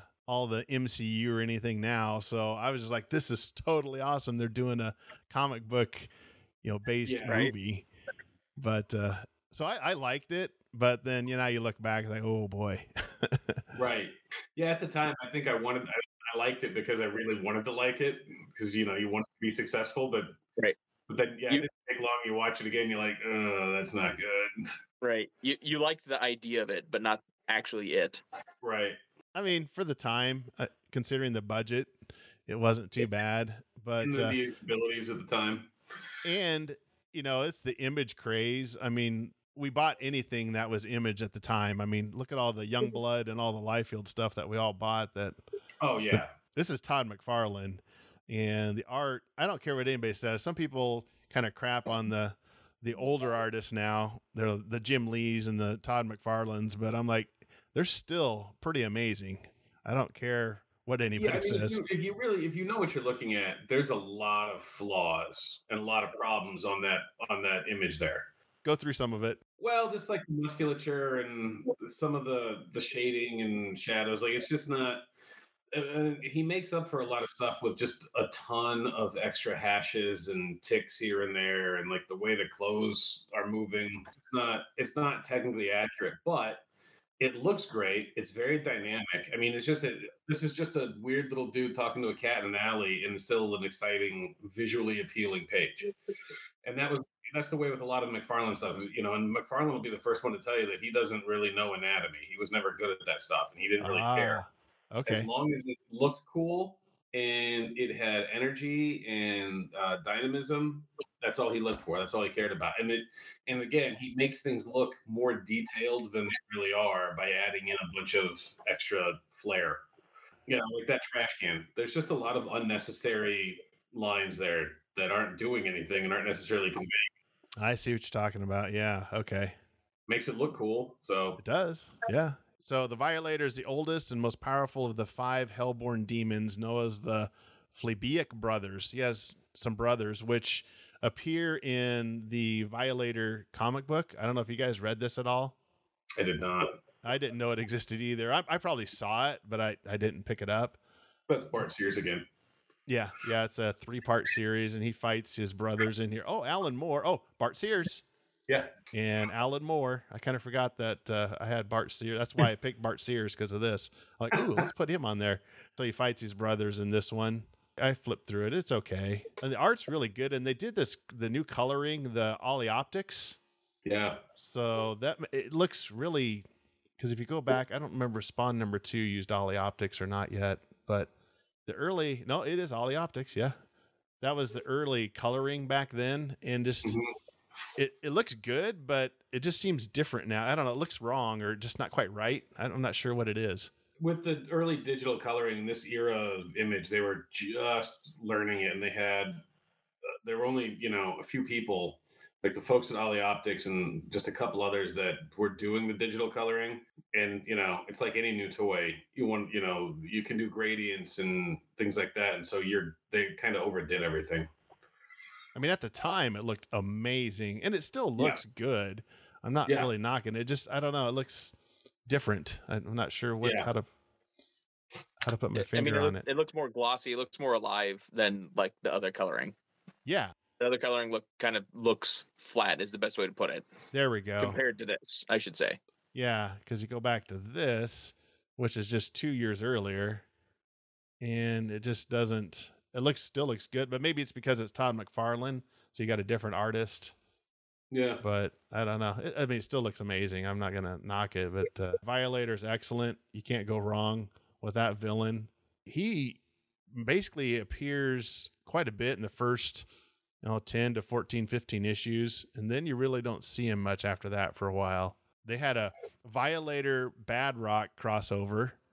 MCU or anything now. So I was just like, this is totally awesome. They're doing a comic book, based movie. But so I liked it, but then you look back like, oh boy.
Right. Yeah, at the time I think I liked it because I really wanted to like it, because you want it to be successful, but then it didn't take long. You watch it again, you're like, oh, that's not good.
Right. You liked the idea of it, but not actually it.
Right.
I mean, for the time, considering the budget, it wasn't too bad. But
and the abilities at the time,
and it's the Image craze. I mean, we bought anything that was Image at the time. I mean, look at all the Youngblood and all the Liefeld stuff that we all bought.
Oh yeah,
this is Todd McFarlane, and the art. I don't care what anybody says. Some people kind of crap on the older artists now. They're the Jim Lees and the Todd McFarlanes, but I'm like, they're still pretty amazing. I don't care what anybody says.
If you know what you're looking at, there's a lot of flaws and a lot of problems on that image there.
Go through some of it.
Well, just like the musculature and some of the shading and shadows, like it's just not. He makes up for a lot of stuff with just a ton of extra hashes and ticks here and there, and like the way the clothes are moving. It's not technically accurate, but it looks great. It's very dynamic. I mean, this is just a weird little dude talking to a cat in an alley, and still an exciting, visually appealing page. And that's the way with a lot of McFarlane stuff, and McFarlane will be the first one to tell you that he doesn't really know anatomy. He was never good at that stuff, and he didn't really care.
Okay.
As long as it looked cool and it had energy and dynamism, that's all he looked for. That's all he cared about. And again, he makes things look more detailed than they really are by adding in a bunch of extra flair. Like that trash can. There's just a lot of unnecessary lines there that aren't doing anything and aren't necessarily conveying.
I see what you're talking about. Yeah. Okay.
Makes it look cool. So
it does. Yeah. So the Violator is the oldest and most powerful of the 5 Hellborn demons, known as the Fleabeic brothers. He has some brothers which appear in the Violator comic book. I don't know if you guys read this at all.
I did not.
I didn't know it existed either. I probably saw it, but I didn't pick it up.
That's Bart Sears again.
Yeah. It's a 3-part series, and he fights his brothers in here. Oh, Alan Moore. Oh, Bart Sears.
Yeah.
And Alan Moore. I kind of forgot that I had Bart Sears. That's why I picked Bart Sears, because of this. I'm like, ooh, let's put him on there. So he fights his brothers in this one. I flipped through it. It's okay. And the art's really good. And they did the new coloring, the Ollie Optics.
Yeah.
So it looks really, because if you go back, I don't remember Spawn #2 used Ollie Optics or not yet, but it is Ollie Optics. Yeah. That was the early coloring back then. And just, it looks good, but it just seems different now. I don't know. It looks wrong or just not quite right. I'm not sure what it is.
With the early digital coloring in this era of Image, they were just learning it, and there were only a few people, like the folks at Ollie Optics and just a couple others, that were doing the digital coloring. And it's like any new toy, you can do gradients and things like that, and so they kind of overdid everything.
I mean, at the time, it looked amazing, and it still looks good. I'm not really knocking it. Just, I don't know. It looks different. I'm not sure how to put my finger on it.
It looks more glossy. It looks more alive than like the other coloring.
Yeah.
The other coloring looks flat is the best way to put it.
There we go.
Compared to this, I should say.
Yeah, because you go back to this, which is just 2 years earlier, and it just doesn't. It still looks good, but maybe it's because it's Todd McFarlane, so you got a different artist.
Yeah.
But I don't know. It still looks amazing. I'm not going to knock it, but Violator's excellent. You can't go wrong with that villain. He basically appears quite a bit in the first 10 to 14, 15 issues, and then you really don't see him much after that for a while. They had a Violator Bad Rock crossover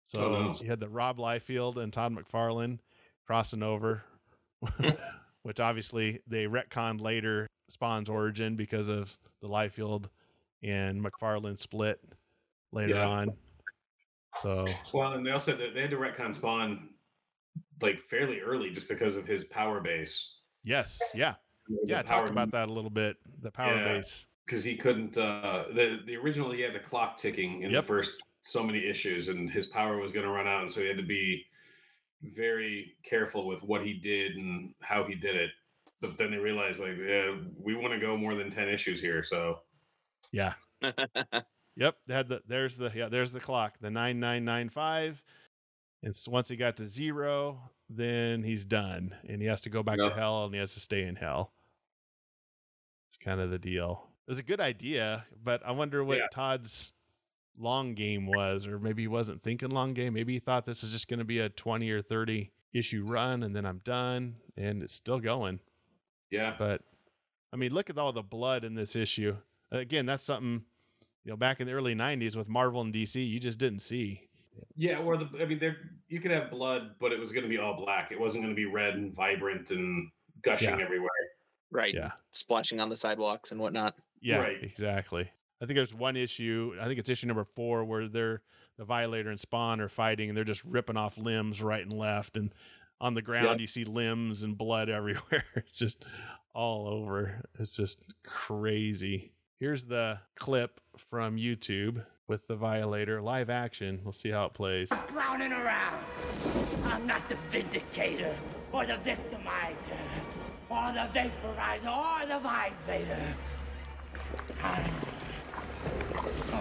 So
Oh, no.
you had the Rob Liefeld and Todd McFarlane crossing over, which obviously they retconned later Spawn's origin because of the Liefeld and McFarlane split later
Yeah.
on. So
Well, and they also they had to retcon Spawn like fairly early just because of his power base.
yes, yeah,
The
talk
power-
about that a little bit. The power
Yeah.
base.
because he couldn't. The original he had the clock ticking in
Yep.
the first so many issues, and his power was going to run out, and so he had to be very careful with what he did and how he did it. But then they realized, like, yeah, we want to go more than 10 issues here, so
Yeah. Yep. They had there's the clock, the 9995. And so once he got to 0, then he's done, and he has to go back to
Yep.
hell, and he has to stay in hell. It's kind of the deal. It was a good idea, but I wonder what
Yeah.
Todd's long game was, or maybe he wasn't thinking long game. Maybe he thought this is just going to be a 20 or 30 issue run, and then I'm done, and it's still going.
yeah.
But I mean, look at all the blood in this issue. Again, that's something, back in the early 90s with Marvel and DC, you just didn't see.
Yeah, or you could have blood, but it was going to be all black. It wasn't going to be red and vibrant and gushing
Yeah.
everywhere.
Right.
Yeah.
Splashing on the sidewalks and whatnot.
Yeah,
Right.
exactly. I think there's one issue, I think it's issue number 4, where the Violator and Spawn are fighting, and they're just ripping off limbs right and left. And on the ground, you see limbs and blood everywhere. It's just all over. It's just crazy. Here's the clip from YouTube with the Violator live action. We'll see how it plays.
Clowning around. I'm not the vindicator or the victimizer or the vaporizer or the vibrator. I'm a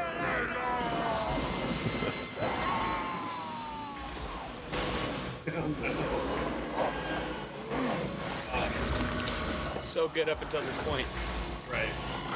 So good up until this point.
Right.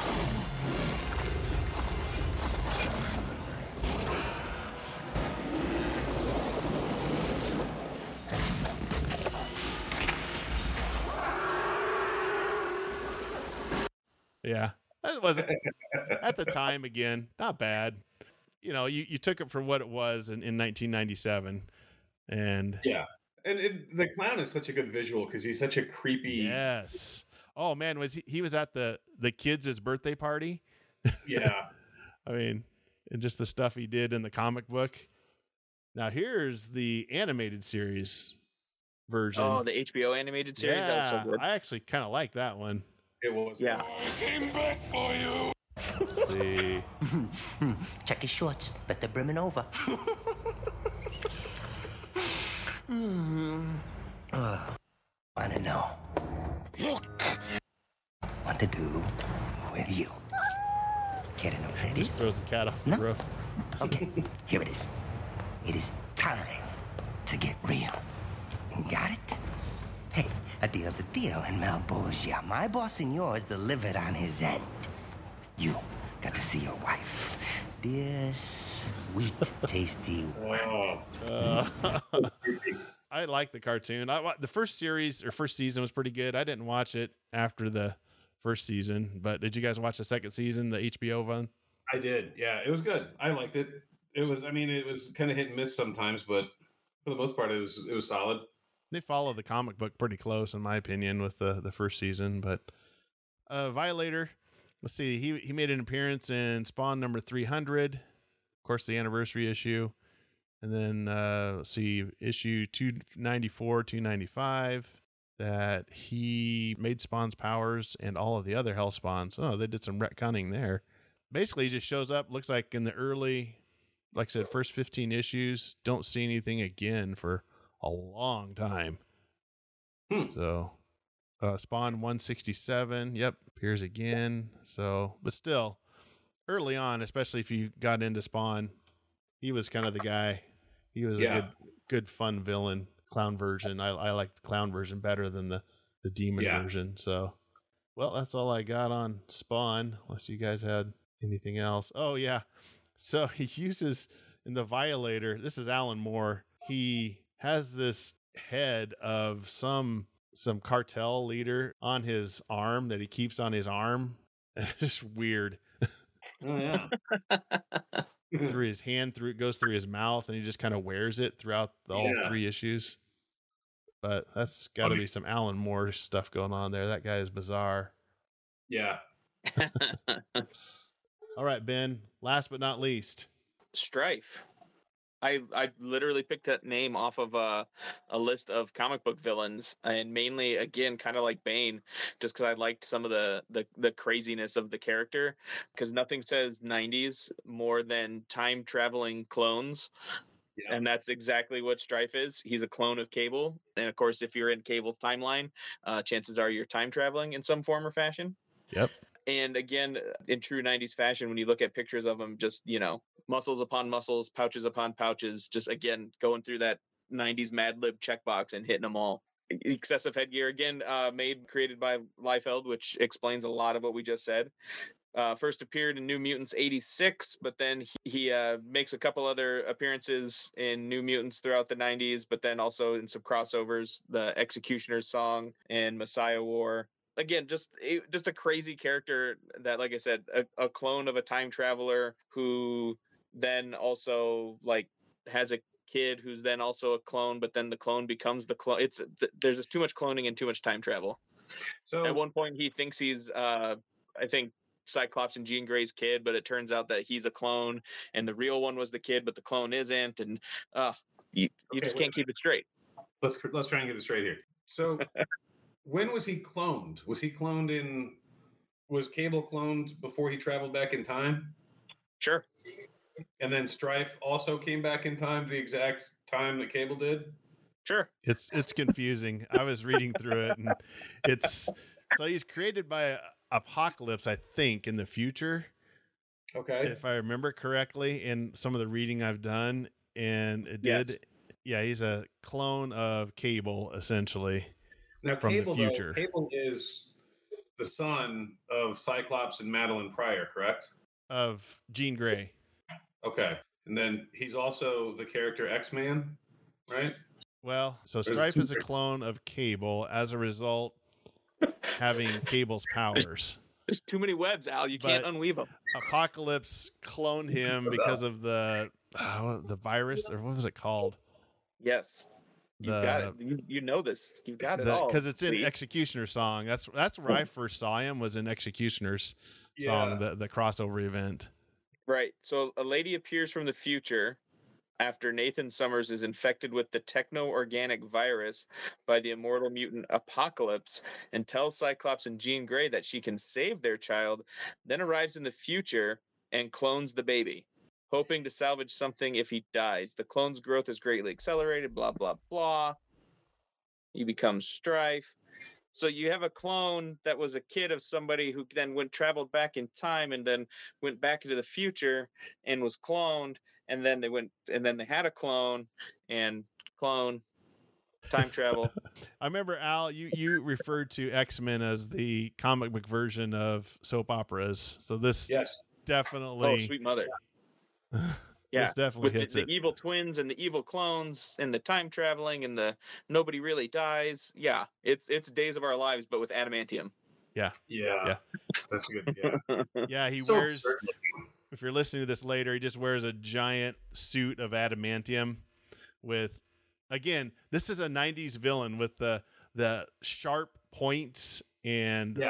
Yeah. That wasn't at the time, again, not bad. You took it for what it was in 1997. And
Yeah. And the clown is such a good visual because he's such a creepy.
yes. Oh man, was he was at the kids' birthday party?
Yeah.
I mean, and just the stuff he did in the comic book. Now here's the animated series version.
Oh, the HBO animated series. That was so good.
I actually kind of like that one.
It was.
Yeah.
Let's see.
Check his shorts. Bet they're brimming over. Wanna know? What to do with you? Get in the ready?
Just throws the cat off the
No.
roof.
Okay, here it is. It is time to get real. Got it? Hey, a deal's a deal in Malbolgia. My boss and yours delivered on his end. You got to see your wife. Dear, sweet, tasty wife.
Oh.
I like the cartoon. The first series or first season was pretty good. I didn't watch it after the first season, but did you guys watch the second season, the HBO one?
I did. Yeah, it was good. I liked it. It was kind of hit and miss sometimes, but for the most part, it was solid.
They follow the comic book pretty close, in my opinion, with the first season. But Violator, let's see, he made an appearance in Spawn number 300, of course, the anniversary issue. And then let's see, issue 294, 295, that he made Spawn's powers and all of the other Hell Spawns. Oh, they did some retconning there. Basically, he just shows up, looks like in the early, like I said, first 15 issues, don't see anything again for a long time. So Spawn 167, yep, appears again. So, but still, early on, especially if you got into Spawn, he was kind of the guy. He was a good fun villain, clown version. I like the clown version better than the demon version. So, well, that's all I got on Spawn, unless you guys had anything else. Oh, yeah. So he uses in the Violator, this is Alan Moore. He has this head of some cartel leader on his arm that he keeps on his arm. It's just weird.
Oh yeah.
through his hand, it goes through his mouth, and he just kind of wears it throughout the all 3 issues. But that's got to be some Alan Moore stuff going on there. That guy is bizarre.
Yeah.
All right, Ben, last but not least.
Strife. I literally picked that name off of a list of comic book villains, and mainly, again, kind of like Bane, just because I liked some of the craziness of the character, because nothing says 90s more than time traveling clones. Yeah. And that's exactly what Strife is. He's a clone of Cable. And of course, if you're in Cable's timeline, chances are you're time traveling in some form or fashion.
Yep.
And again, in true 90s fashion, when you look at pictures of him, just, muscles upon muscles, pouches upon pouches, just again, going through that 90s Mad Lib checkbox and hitting them all. Excessive headgear, again, created by Liefeld, which explains a lot of what we just said. First appeared in New Mutants 86, but then he makes a couple other appearances in New Mutants throughout the 90s, but then also in some crossovers, the Executioner's Song and Messiah War. Again, just a crazy character that, like I said, a clone of a time traveler who then also has a kid who's then also a clone, but then the clone becomes the clone. There's just too much cloning and too much time travel. So at one point he thinks he's I think Cyclops and Jean Grey's kid, but it turns out that he's a clone and the real one was the kid, but the clone isn't. And you just can't keep it straight.
Let's try and get it straight here. So when was he cloned? Was Cable cloned before he traveled back in time?
Sure.
And then Strife also came back in time the exact time that Cable did?
Sure.
It's confusing. I was reading through it, and so he's created by Apocalypse, I think, in the future.
Okay.
If I remember correctly, in some of the reading I've done, and it did. Yes. Yeah, he's a clone of Cable, essentially.
Now,
from
Cable,
the future.
Cable is the son of Cyclops and Madeline Pryor, correct?
Of Jean Grey.
Okay. And then he's also the character X-Man, right?
Well, so Strife is a clone of Cable, as a result, having Cable's powers.
There's too many webs, Al. You can't unweave them.
Apocalypse cloned him because of the virus, or what was it called?
Yes. You've got it. You know this. You've got it all.
Because it's in Executioner's Song. That's where I first saw him, was in Executioner's Song, the crossover event.
Right. So a lady appears from the future after Nathan Summers is infected with the techno-organic virus by the immortal mutant Apocalypse and tells Cyclops and Jean Grey that she can save their child, then arrives in the future and clones the baby, hoping to salvage something if he dies. The clone's growth is greatly accelerated, blah, blah, blah. He becomes Strife. So you have a clone that was a kid of somebody who then traveled back in time and then went back into the future and was cloned. And then they had a clone and time travel.
I remember, Al, you referred to X-Men as the comic book version of soap operas. So this definitely.
Oh, sweet mother.
Yeah, this definitely hits
the evil twins and the evil clones and the time traveling and the nobody really dies. Yeah, it's Days of Our Lives, but with adamantium.
Yeah.
That's good. Yeah,
yeah. He wears. Absurd. If you're listening to this later, he just wears a giant suit of adamantium. With, again, this is a '90s villain with the sharp points and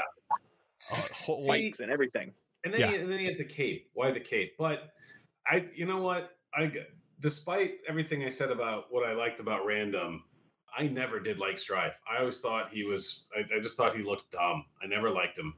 spikes and everything.
And then he has the cape. Why the cape? But you know what? Despite everything I said about what I liked about Random, I never did like Strife. I always thought he was. I just thought he looked dumb. I never liked him.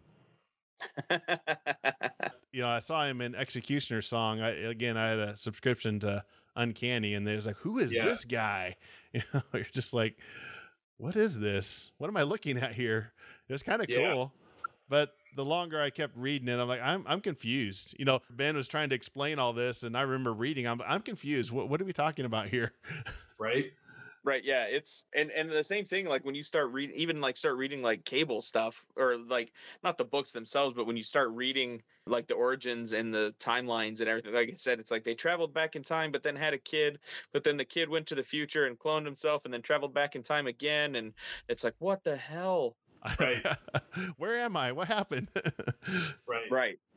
I saw him in Executioner's Song. I had a subscription to Uncanny, and there's like, who is this guy? You're just like, what is this? What am I looking at here? It was kind of cool, but the longer I kept reading it, I'm like, I'm confused. Ben was trying to explain all this, and I remember reading. I'm confused. What are we talking about here?
Right.
Right. Yeah. It's and the same thing. Like when you start reading, start reading like Cable stuff, or like not the books themselves, but when you start reading like the origins and the timelines and everything. Like I said, it's like they traveled back in time, but then had a kid, but then the kid went to the future and cloned himself, and then traveled back in time again, and it's like, what the hell?
Right.
Where am I? What happened?
Right.
Right.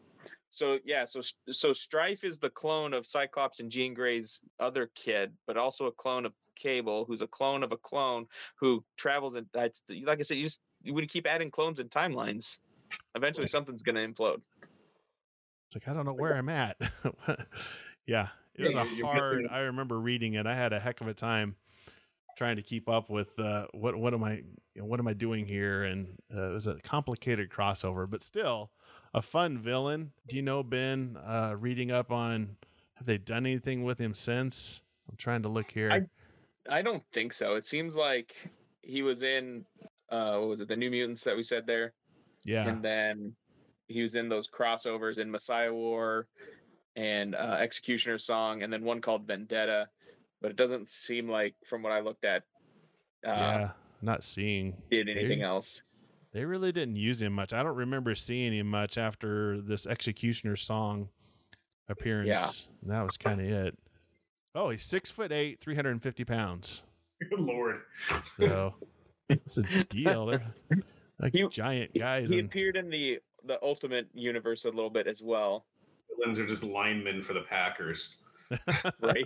So yeah, so Strife is the clone of Cyclops and Jean Grey's other kid, but also a clone of Cable, who's a clone of a clone who travels. And like I said, you would keep adding clones and timelines. Eventually, something's gonna implode.
It's like I don't know where I'm at. Yeah, it was
you're
hard.
missing-
I remember reading it. I had a heck of a time trying to keep up with what am I doing here, and it was a complicated crossover, but still a fun villain. Do you know, Ben? Reading up on, have they done anything with him since? I'm trying to look here.
I don't think so. It seems like he was in what was it, the New Mutants that we said there,
Yeah,
and then he was in those crossovers in Messiah War and Executioner's Song, and then one called Vendetta. But it doesn't seem like, from what I looked at,
yeah. Not seeing
did anything else.
They really didn't use him much. I don't remember seeing him much after this Executioner Song appearance.
Yeah.
That was kind of it. Oh, he's 6'8", 350 pounds.
Good Lord.
So it's a deal. They're like
He-
giant guys.
He
and-
appeared in the Ultimate Universe a little bit as well,
Villains are just linemen for the Packers.
right?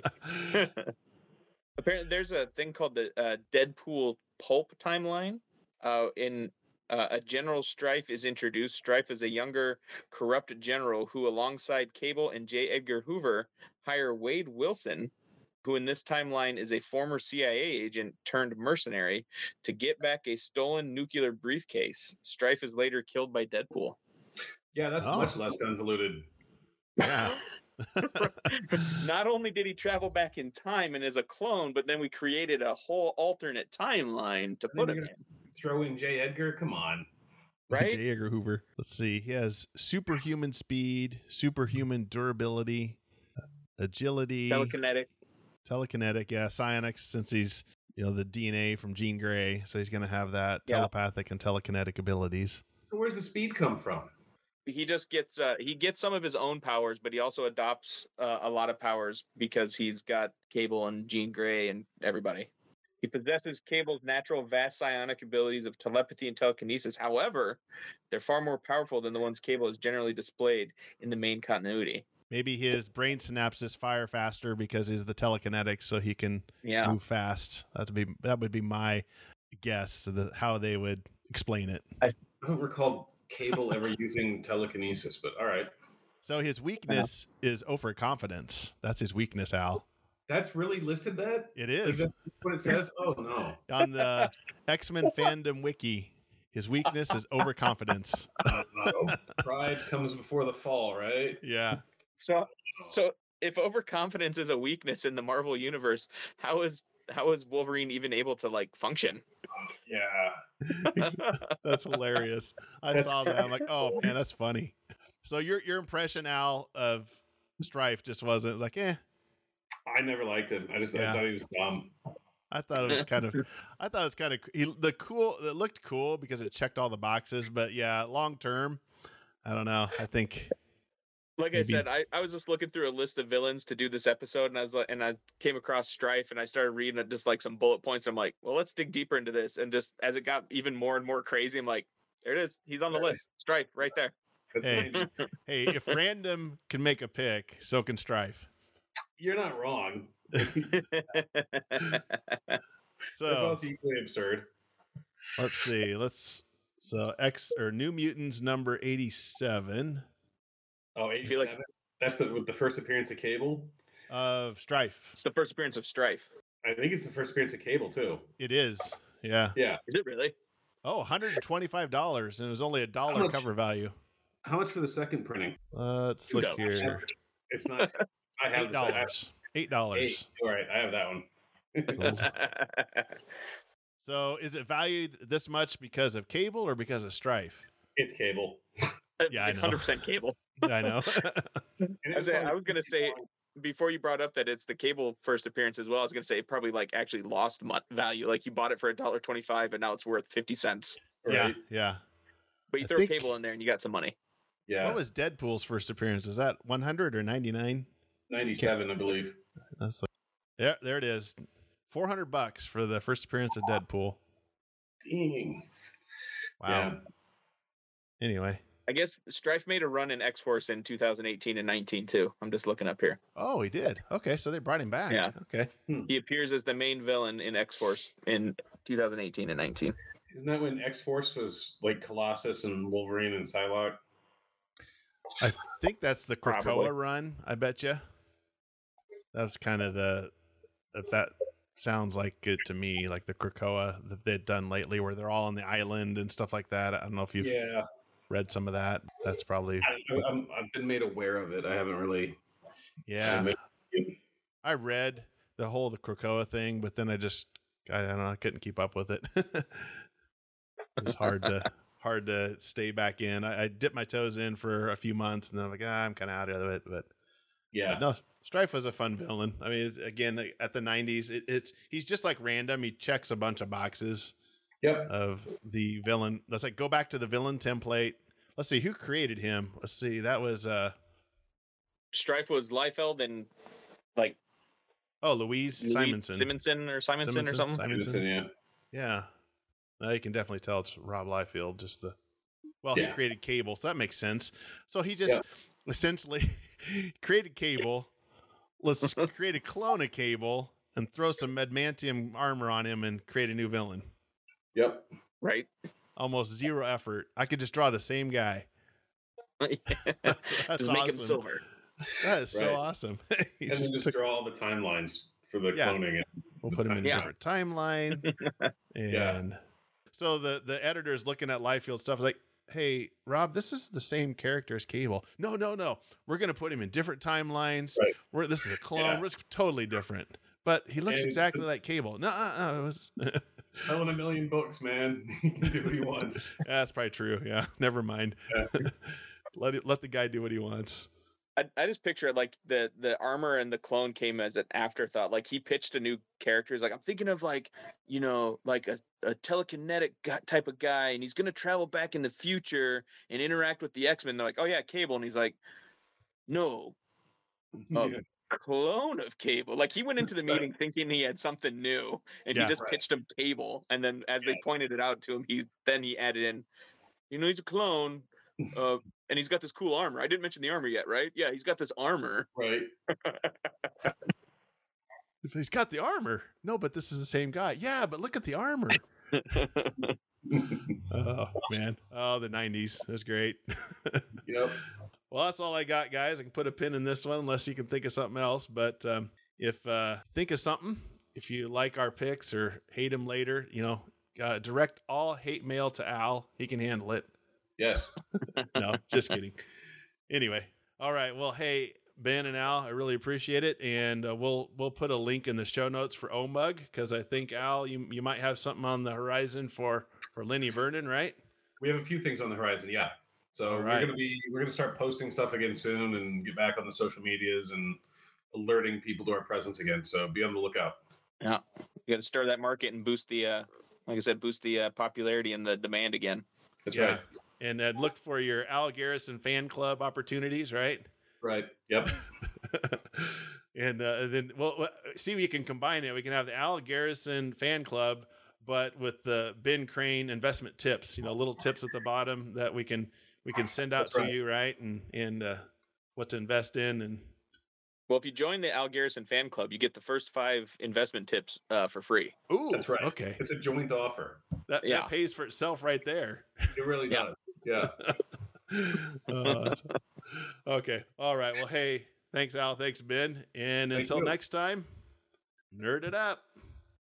Apparently, there's a thing called the Deadpool Pulp timeline. In a General Strife is introduced. Strife is a younger, corrupt general who, alongside Cable and J. Edgar Hoover, hire Wade Wilson, who in this timeline is a former CIA agent turned mercenary, to get back a stolen nuclear briefcase. Strife is later killed by Deadpool.
Yeah, that's
Oh.
much less convoluted.
Yeah.
Not only did he travel back in time and is a clone, but then we created a whole alternate timeline to put him in.
Throw in J. Edgar. Come on.
Right?
J. Edgar Hoover. Let's see. He has superhuman speed, superhuman durability, agility,
Telekinetic.
yeah, psionics, since he's the DNA from Jean Grey, so he's going to have that
Yeah.
telepathic and telekinetic abilities.
So where's the speed come from?
He just gets some of his own powers, but he also adopts a lot of powers because he's got Cable and Jean Grey and everybody. He possesses Cable's natural vast psionic abilities of telepathy and telekinesis. However, they're far more powerful than the ones Cable has generally displayed in the main continuity.
Maybe his brain synapses fire faster because he's the telekinetic, so he can
Yeah.
move fast. That would be my guess of how they would explain it.
I don't recall Cable ever using telekinesis, but all right.
So his weakness is overconfidence. That's his weakness, Al.
That's really listed that?
It
Like,
is
that's what it says? Oh, no.
on the X-Men fandom wiki. His weakness is overconfidence.
Pride comes before the fall, right?
Yeah.
So if overconfidence is a weakness in the Marvel universe, how is Wolverine even able to function?
Yeah.
That's hilarious. I saw that. I'm like, oh man, that's funny. So your impression, Al, of Strife just wasn't like, eh.
I never liked him. I
Yeah.
thought he was dumb.
I thought it was kind of it looked cool because it checked all the boxes, but yeah, long term, I don't know. I think
Like
Maybe.
I said, I was just looking through a list of villains to do this episode, and I came across Strife, and I started reading it, just some bullet points. I'm like, well, let's dig deeper into this. And just as it got even more and more crazy, I'm like, there it is. He's on the list. Strife, right there.
That's
Hey.
90s.
hey, if random can make a pick, so can Strife.
You're not wrong. They're
So
both equally absurd.
let's see. New Mutants number 87
Oh,
feel like-
87? That's with the first appearance of Cable?
of Strife.
It's the first appearance of Strife.
I think it's the first appearance of Cable, too.
It is. Yeah.
Yeah.
Is it really?
Oh, $125, and it was only $1
much?
cover value.
How much for the second printing?
Let's look
$2.
here.
It's not. I have the second-
$8.
All right, I have that one.
So is it valued this much because of Cable or because of Strife?
It's Cable.
Yeah, I know.
100% Cable.
I know.
And
I was gonna say, before you brought up that it's the Cable first appearance as well, I was gonna say it probably actually lost value. Like you bought it for $1.25 and now it's worth 50 cents.
Yeah,
Right?
yeah.
But you
I
throw
think-
Cable in there and you got some money.
Yeah.
What was Deadpool's first appearance? Was that 100 or 99?
97, I believe.
That's there it is. $400 for the first appearance of Deadpool.
Dang.
Wow. Anyway,
I guess Strife made a run in X-Force in 2018 and 19 too. I'm just looking up here.
Oh, he did. Okay, so they brought him back.
Yeah.
Okay.
He appears as the main villain in X-Force in 2018 and 19.
Isn't that when X-Force was like Colossus and Wolverine and Psylocke?
I think that's the Krakoa
Probably.
run. I bet you. That's kind of if that sounds like it to me, like the Krakoa that they've done lately, where they're all on the island and stuff like that. I don't know if you've read some of that. That's probably.
I've been made aware of it. I haven't really.
Yeah. I read the Krakoa thing, but then I don't know, I couldn't keep up with it. It was hard to stay back in. I dipped my toes in for a few months, and then I'm like, I'm kind of out of it. But
yeah,
no, Strife was a fun villain. I mean, again, at the '90s, he's just like random. He checks a bunch of boxes.
Yep.
Of the villain. Let's go back to the villain template. Let's see who created him. Let's see. That was
Strife was Liefeld and
Louise Simonson.
Simonson or something.
Simonson. Yeah. Now you can definitely tell it's Rob Liefeld. He created Cable, so that makes sense. So he just essentially created Cable. Let's create a clone of Cable and throw some adamantium armor on him and create a new villain.
Yep.
Right.
Almost zero effort. I could just draw the same guy. That's
just make him silver.
That is so awesome.
And then just draw all the timelines for the cloning.
We'll put him in a different timeline. And so the editor is looking at Liefeld stuff like, hey, Rob, this is the same character as Cable. No. We're going to put him in different timelines. Right. This is a clone. It's totally different. But he looks exactly like Cable. No.
Selling 1 million books, man. He can do what he wants.
That's probably true. Yeah. Never mind. Yeah. Let the guy do what he wants.
I just picture like the armor and the clone came as an afterthought. Like he pitched a new character. He's like, I'm thinking of like a telekinetic type of guy, and he's gonna travel back in the future and interact with the X-Men. They're like, oh yeah, Cable, and he's like, no, clone of Cable. Like he went into the meeting thinking he had something new, and he just pitched him Cable. And then as they pointed it out to him, he added in, he's a clone. And he's got this cool armor. I didn't mention the armor yet, right? Yeah, he's got this armor.
Right.
He's got the armor. No, but this is the same guy. Yeah, but look at the armor. Oh, man. Oh, the 90s. It was great.
Yep.
Well, that's all I got, guys. I can put a pin in this one unless you can think of something else. But if think of something, if you like our picks or hate them later, direct all hate mail to Al. He can handle it.
Yes.
No, just kidding. Anyway, all right. Well, hey, Ben and Al, I really appreciate it, and we'll put a link in the show notes for OMUG because I think Al, you might have something on the horizon for Lenny Vernon, right?
We have a few things on the horizon, yeah. So we're gonna start posting stuff again soon and get back on the social medias and alerting people to our presence again. So be on the lookout.
Yeah, you got to stir that market and boost the, like I said, popularity and the demand again.
That's right.
And look for your Al Garrison fan club opportunities, right?
Right. Yep.
And then we'll see if you can combine it. We can have the Al Garrison fan club, but with the Ben Crane investment tips. Little tips at the bottom that we can send out to you, right? And what to invest in. And
well, if you join the Al Garrison fan club, you get the first 5 investment tips for free.
Ooh,
that's right.
Okay,
it's a joint offer.
That pays for itself right there.
It really does. Yeah.
Okay. All right. Well, hey, thanks, Al. Thanks, Ben. And until next time, nerd it up.